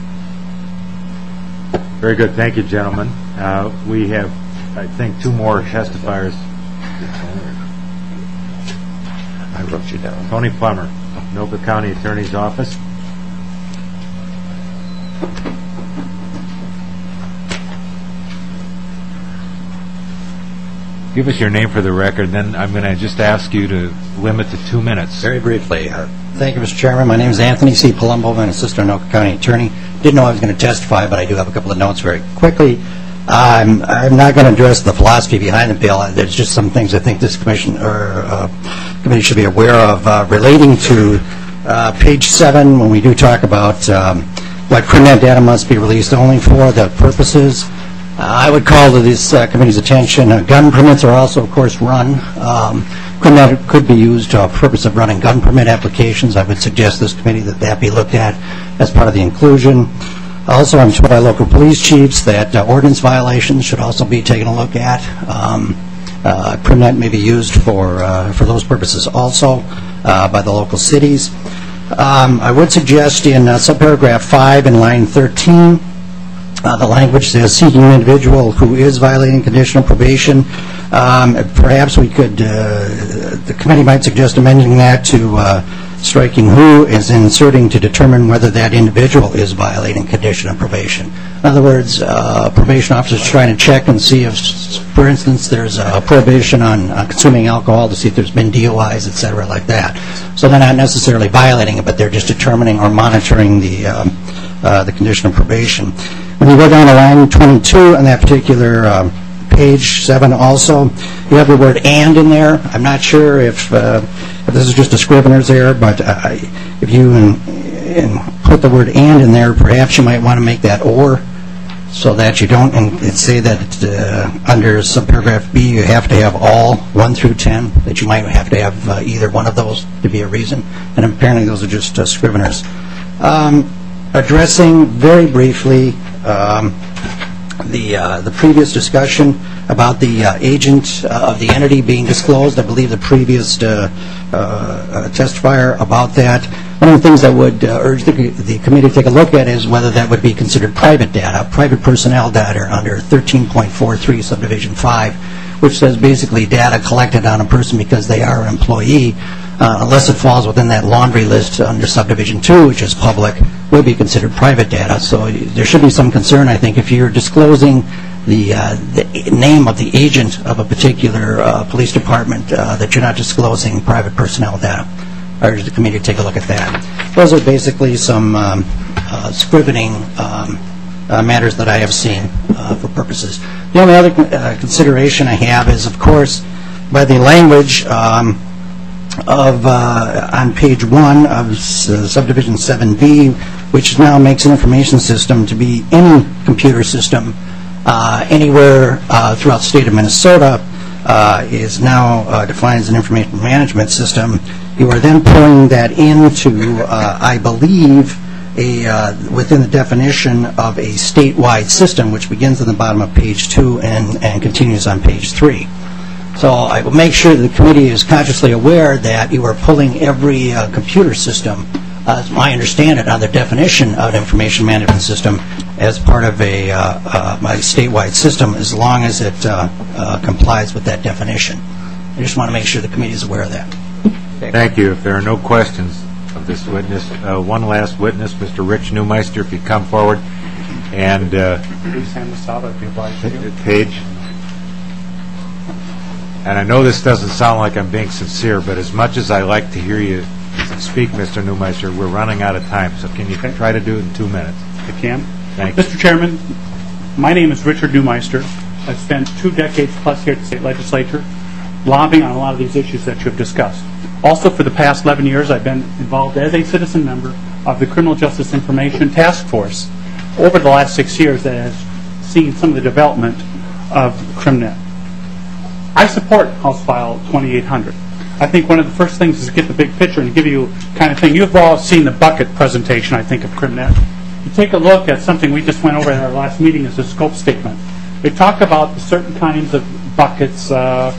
Very good. Thank you, gentlemen. Uh, we have, I think, two more testifiers. I wrote you down. Tony Plummer, Anoka County Attorney's Office. Give us your name for the record, then I'm going to just ask you to limit to two minutes. Very briefly. Uh, thank you, Mister Chairman. My name is Anthony C. Palumbo. I'm an assistant Anoka County attorney. Didn't know I was going to testify, but I do have a couple of notes very quickly. I'm, I'm not going to address the philosophy behind the bill. There's just some things I think this commission or uh, committee should be aware of uh, relating to uh, page seven when we do talk about um, what criminal data must be released only for the purposes. Uh, I would call to this uh, committee's attention, uh, gun permits are also, of course, run. Um, criminal data could be used for the purpose of running gun permit applications. I would suggest this committee that that be looked at as part of the inclusion. Also, I'm told by local police chiefs that uh, ordinance violations should also be taken a look at. Um, uh, criminal may be used for uh, for those purposes also uh, by the local cities. Um, I would suggest in uh, subparagraph five in line thirteen, Uh, the language says seeking an individual who is violating condition of probation. Um, perhaps we could, uh, the committee might suggest amending that to uh, striking who is inserting to determine whether that individual is violating condition of probation. In other words, uh, probation officers trying to check and see if, for instance, there's a prohibition on uh, consuming alcohol to see if there's been D U Is, et cetera, like that. So they're not necessarily violating it, but they're just determining or monitoring the, um, uh, the condition of probation. When you go down to line twenty-two on that particular um, page seven also, you have the word "and" in there. I'm not sure if, uh, if this is just a scrivener's error, but uh, if you in, in put the word "and" in there, perhaps you might want to make that "or," so that you don't and say that uh, under subparagraph B you have to have all one through ten, that you might have to have uh, either one of those to be a reason. And apparently those are just uh, scriveners. Um, addressing very briefly Um, the uh, the previous discussion about the uh, agent uh, of the entity being disclosed. I believe the previous uh, uh, uh, testifier about that. One of the things I would uh, urge the, the committee to take a look at is whether that would be considered private data, private personnel data under thirteen point four three subdivision five, which says basically data collected on a person because they are an employee, uh, unless it falls within that laundry list under subdivision two, which is public, would be considered private data. So there should be some concern, I think, if you're disclosing the, uh, the name of the agent of a particular uh, police department, uh, that you're not disclosing private personnel data. I urge the committee to take a look at that. Those are basically some um, uh, scrivening um, uh, matters that I have seen uh, for purposes. The only other uh, consideration I have is, of course, by the language um, of uh, on page one of uh, subdivision seven B, which now makes an information system to be any computer system uh, anywhere uh, throughout the state of Minnesota, uh, is now uh, defined as an information management system. You are then pulling that into, uh, I believe, a uh, within the definition of a statewide system, which begins at the bottom of page two and, and continues on page three. So I will make sure that the committee is consciously aware that you are pulling every uh, computer system, uh, as I understand it, on the definition of an information management system as part of a, uh, uh, my statewide system, as long as it uh, uh, complies with that definition. I just want to make sure the committee is aware of that. Thank you. If there are no questions of this witness, uh, one last witness, Mister Rich Newmeister, if you come forward, and uh, Please hand this out. I'd be obliged to you. Page. and I know this doesn't sound like I'm being sincere, but as much as I like to hear you speak, Mister Newmeister, we're running out of time, so can you try to do it in two minutes? I can. Thank you. Mister Chairman, my name is Richard Newmeister. I've spent two decades plus here at the state legislature lobbying on a lot of these issues that you have discussed. Also, for the past eleven years, I've been involved as a citizen member of the Criminal Justice Information Task Force over the last six years that has seen some of the development of CrimNet. I support House File twenty-eight hundred. I think one of the first things is to get the big picture and give you kind of thing. You've all seen the bucket presentation, I think, of CrimNet. You take a look at something we just went over at our last meeting as a scope statement. They talk about the certain kinds of buckets, uh,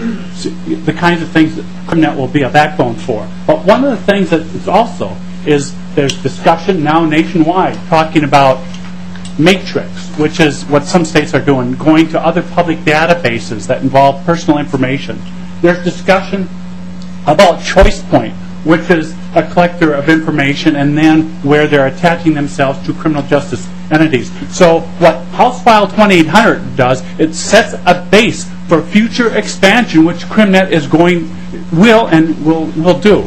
the kinds of things that CrimNet will be a backbone for. But one of the things that is also is there's discussion now nationwide talking about Matrix, which is what some states are doing, going to other public databases that involve personal information. There's discussion about ChoicePoint, which is a collector of information and then where they're attaching themselves to criminal justice entities. So what House File twenty-eight hundred does, it sets a base for future expansion, which CrimNet is going, will and will, will do.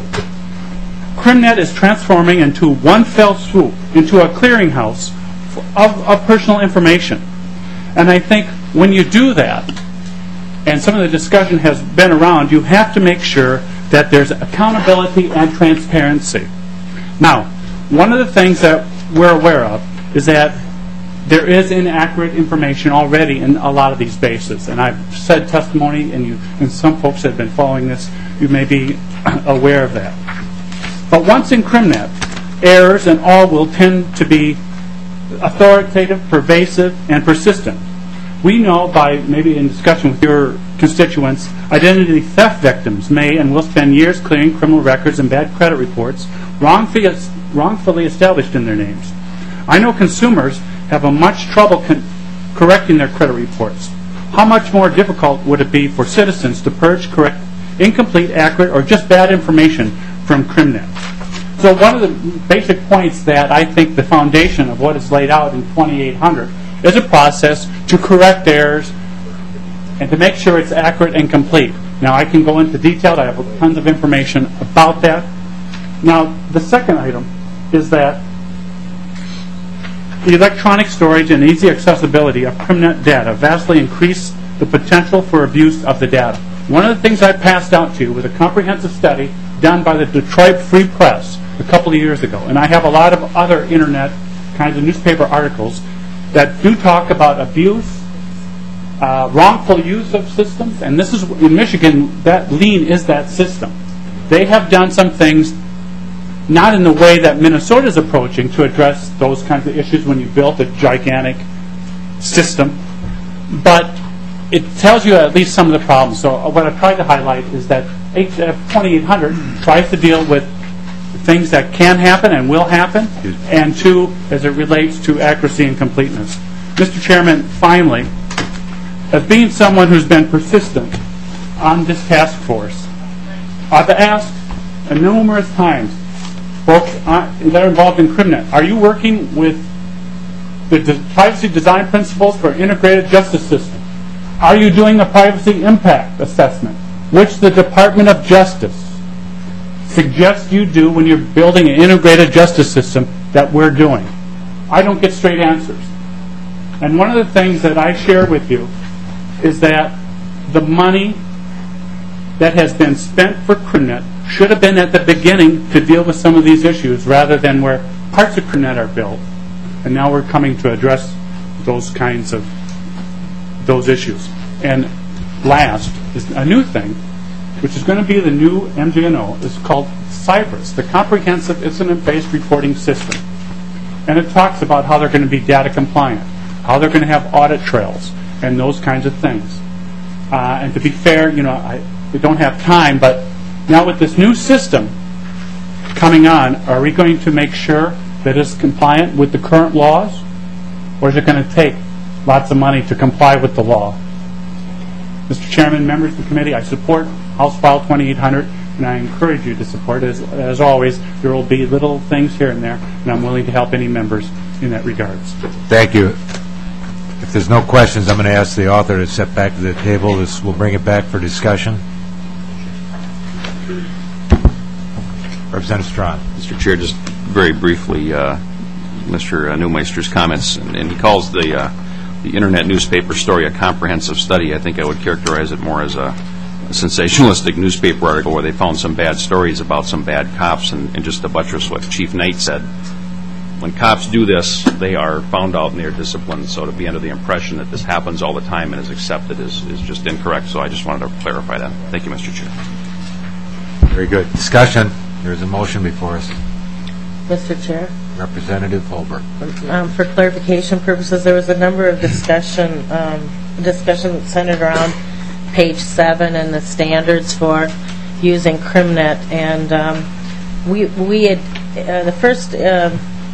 CrimNet is transforming into one fell swoop, into a clearinghouse Of, of personal information. And I think when you do that, and some of the discussion has been around, you have to make sure that there's accountability and transparency. Now, one of the things that we're aware of is that there is inaccurate information already in a lot of these bases. And I've said testimony, and, you, and some folks that have been following this, you may be aware of that. But once in CrimNet, errors and all will tend to be authoritative, pervasive, and persistent. We know by, maybe in discussion with your constituents, identity theft victims may and will spend years clearing criminal records and bad credit reports wrongfully, wrongfully established in their names. I know consumers have a much trouble con- correcting their credit reports. How much more difficult would it be for citizens to purge correct incomplete, accurate, or just bad information from CrimNet? So one of the basic points that I think the foundation of what is laid out in twenty-eight hundred is a process to correct errors and to make sure it's accurate and complete. Now, I can go into detail. I have tons of information about that. Now, the second item is that the electronic storage and easy accessibility of CrimNet data vastly increase the potential for abuse of the data. One of the things I passed out to you was a comprehensive study done by the Detroit Free Press a couple of years ago. And I have a lot of other internet kinds of newspaper articles that do talk about abuse, uh, wrongful use of systems. And this is, in Michigan, that lien is that system. They have done some things not in the way that Minnesota is approaching to address those kinds of issues when you built a gigantic system. But it tells you at least some of the problems. So what I've tried to highlight is that H F twenty-eight hundred tries to deal with things that can happen and will happen, and two, as it relates to accuracy and completeness. Mister Chairman, finally, as being someone who's been persistent on this task force, I've asked numerous times, folks that are involved in CrimNet, are you working with the de- privacy design principles for integrated justice system? Are you doing a privacy impact assessment, which the Department of Justice suggests you do when you're building an integrated justice system that we're doing? I don't get straight answers. And one of the things that I share with you is that the money that has been spent for CrimNet should have been at the beginning to deal with some of these issues rather than where parts of CrimNet are built. And now we're coming to address those kinds of those issues. And last is a new thing, which is going to be the new M G N O. It's called CYPRESS, the Comprehensive Incident-Based Reporting System. And it talks about how they're going to be data compliant, how they're going to have audit trails, and those kinds of things. Uh, and to be fair, you know, I we don't have time, but now with this new system coming on, are we going to make sure that it's compliant with the current laws? Or is it going to take lots of money to comply with the law? Mister Chairman, members of the committee, I support House File twenty-eight hundred, and I encourage you to support it. As, as always, there will be little things here and there, and I'm willing to help any members in that regards. Thank you. If there's no questions, I'm going to ask the author to step back to the table. This, we'll bring it back for discussion. Representative Strawn. Mister Chair, just very briefly, uh, Mister Newmeister's comments, and, and he calls the uh, the Internet newspaper story a comprehensive study. I think I would characterize it more as a, a sensationalistic newspaper article where they found some bad stories about some bad cops, and, and just to buttress what Chief Knight said, when cops do this, they are found out and they are disciplined. So to be under the impression that this happens all the time and is accepted is, is just incorrect. So I just wanted to clarify that. Thank you, Mister Chair. Very good. Discussion. There's a motion before us. Mister Chair? Representative Holbrook. Um, for clarification purposes, there was a number of discussion um, discussion centered around page seven and the standards for using CrimNet. And um, we we had uh, the first uh,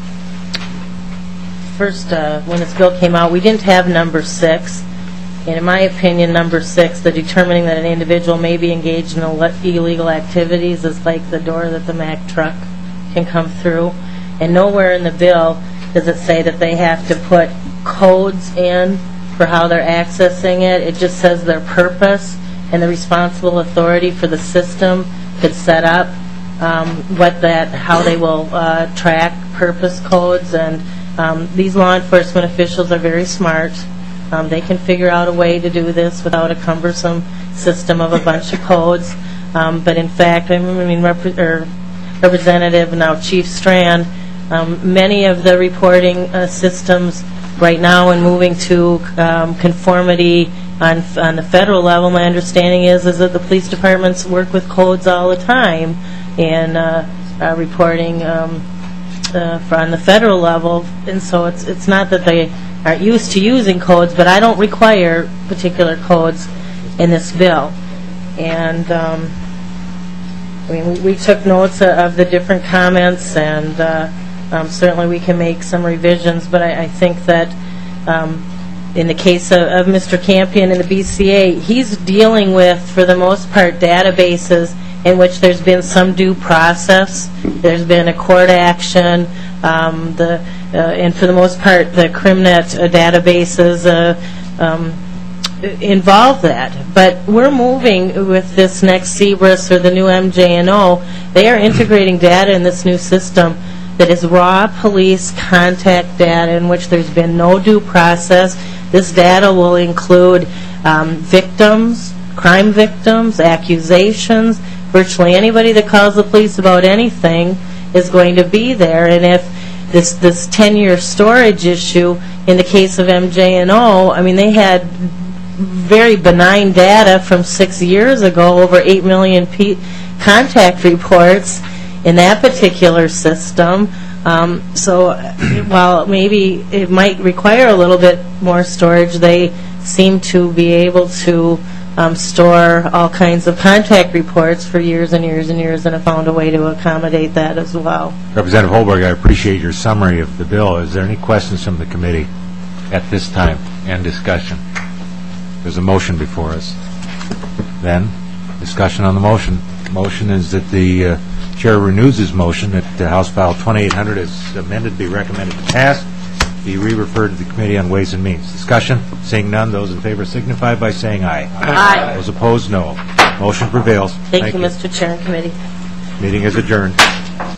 first uh, when this bill came out, we didn't have number six. And in my opinion, number six, the determining that an individual may be engaged in illegal activities, is like the door that the Mack truck can come through. And nowhere in the bill does it say that they have to put codes in for how they're accessing it. It just says their purpose, and the responsible authority for the system could set up um, what that, how they will uh, track purpose codes. And um, these law enforcement officials are very smart. Um, they can figure out a way to do this without a cumbersome system of a bunch of codes. Um, but in fact, I mean, Rep- or Representative, now Chief Strand, um, many of the reporting uh, systems right now and moving to um, conformity on on the federal level, my understanding is is that the police departments work with codes all the time and uh, uh, reporting um, uh, on the federal level. And so it's it's not that they aren't used to using codes, but I don't require particular codes in this bill. And um, I mean, we, we took notes of the different comments, and uh, um, certainly we can make some revisions, but I, I think that um, in the case of, of Mister Campion and the B C A, he's dealing with, for the most part, databases in which there's been some due process, there's been a court action, um, the uh, and for the most part, the CrimNet uh, databases uh, um, involve that. But we're moving with this next C B R I S or the new M J N O. They are integrating data in this new system that is raw police contact data in which there's been no due process. This data will include um, victims, crime victims, accusations. Virtually anybody that calls the police about anything is going to be there. And if this this ten-year storage issue, in the case of M J N O, I mean, they had very benign data from six years ago, over eight million P- contact reports in that particular system. Um, so while maybe it might require a little bit more storage, they seem to be able to um, store all kinds of contact reports for years and years and years, and have found a way to accommodate that as well. Representative Holberg, I appreciate your summary of the bill. Is there any questions from the committee at this time and discussion? There's a motion before us. Then, discussion on the motion. The motion is that the uh, Chair renews his motion that the House File twenty-eight hundred as amended be recommended to pass, be re-referred to the Committee on Ways and Means. Discussion? Seeing none, those in favor signify by saying aye. Aye. Those opposed, no. Motion prevails. Thank, Thank you, you, Mister Chair and Committee. Meeting is adjourned.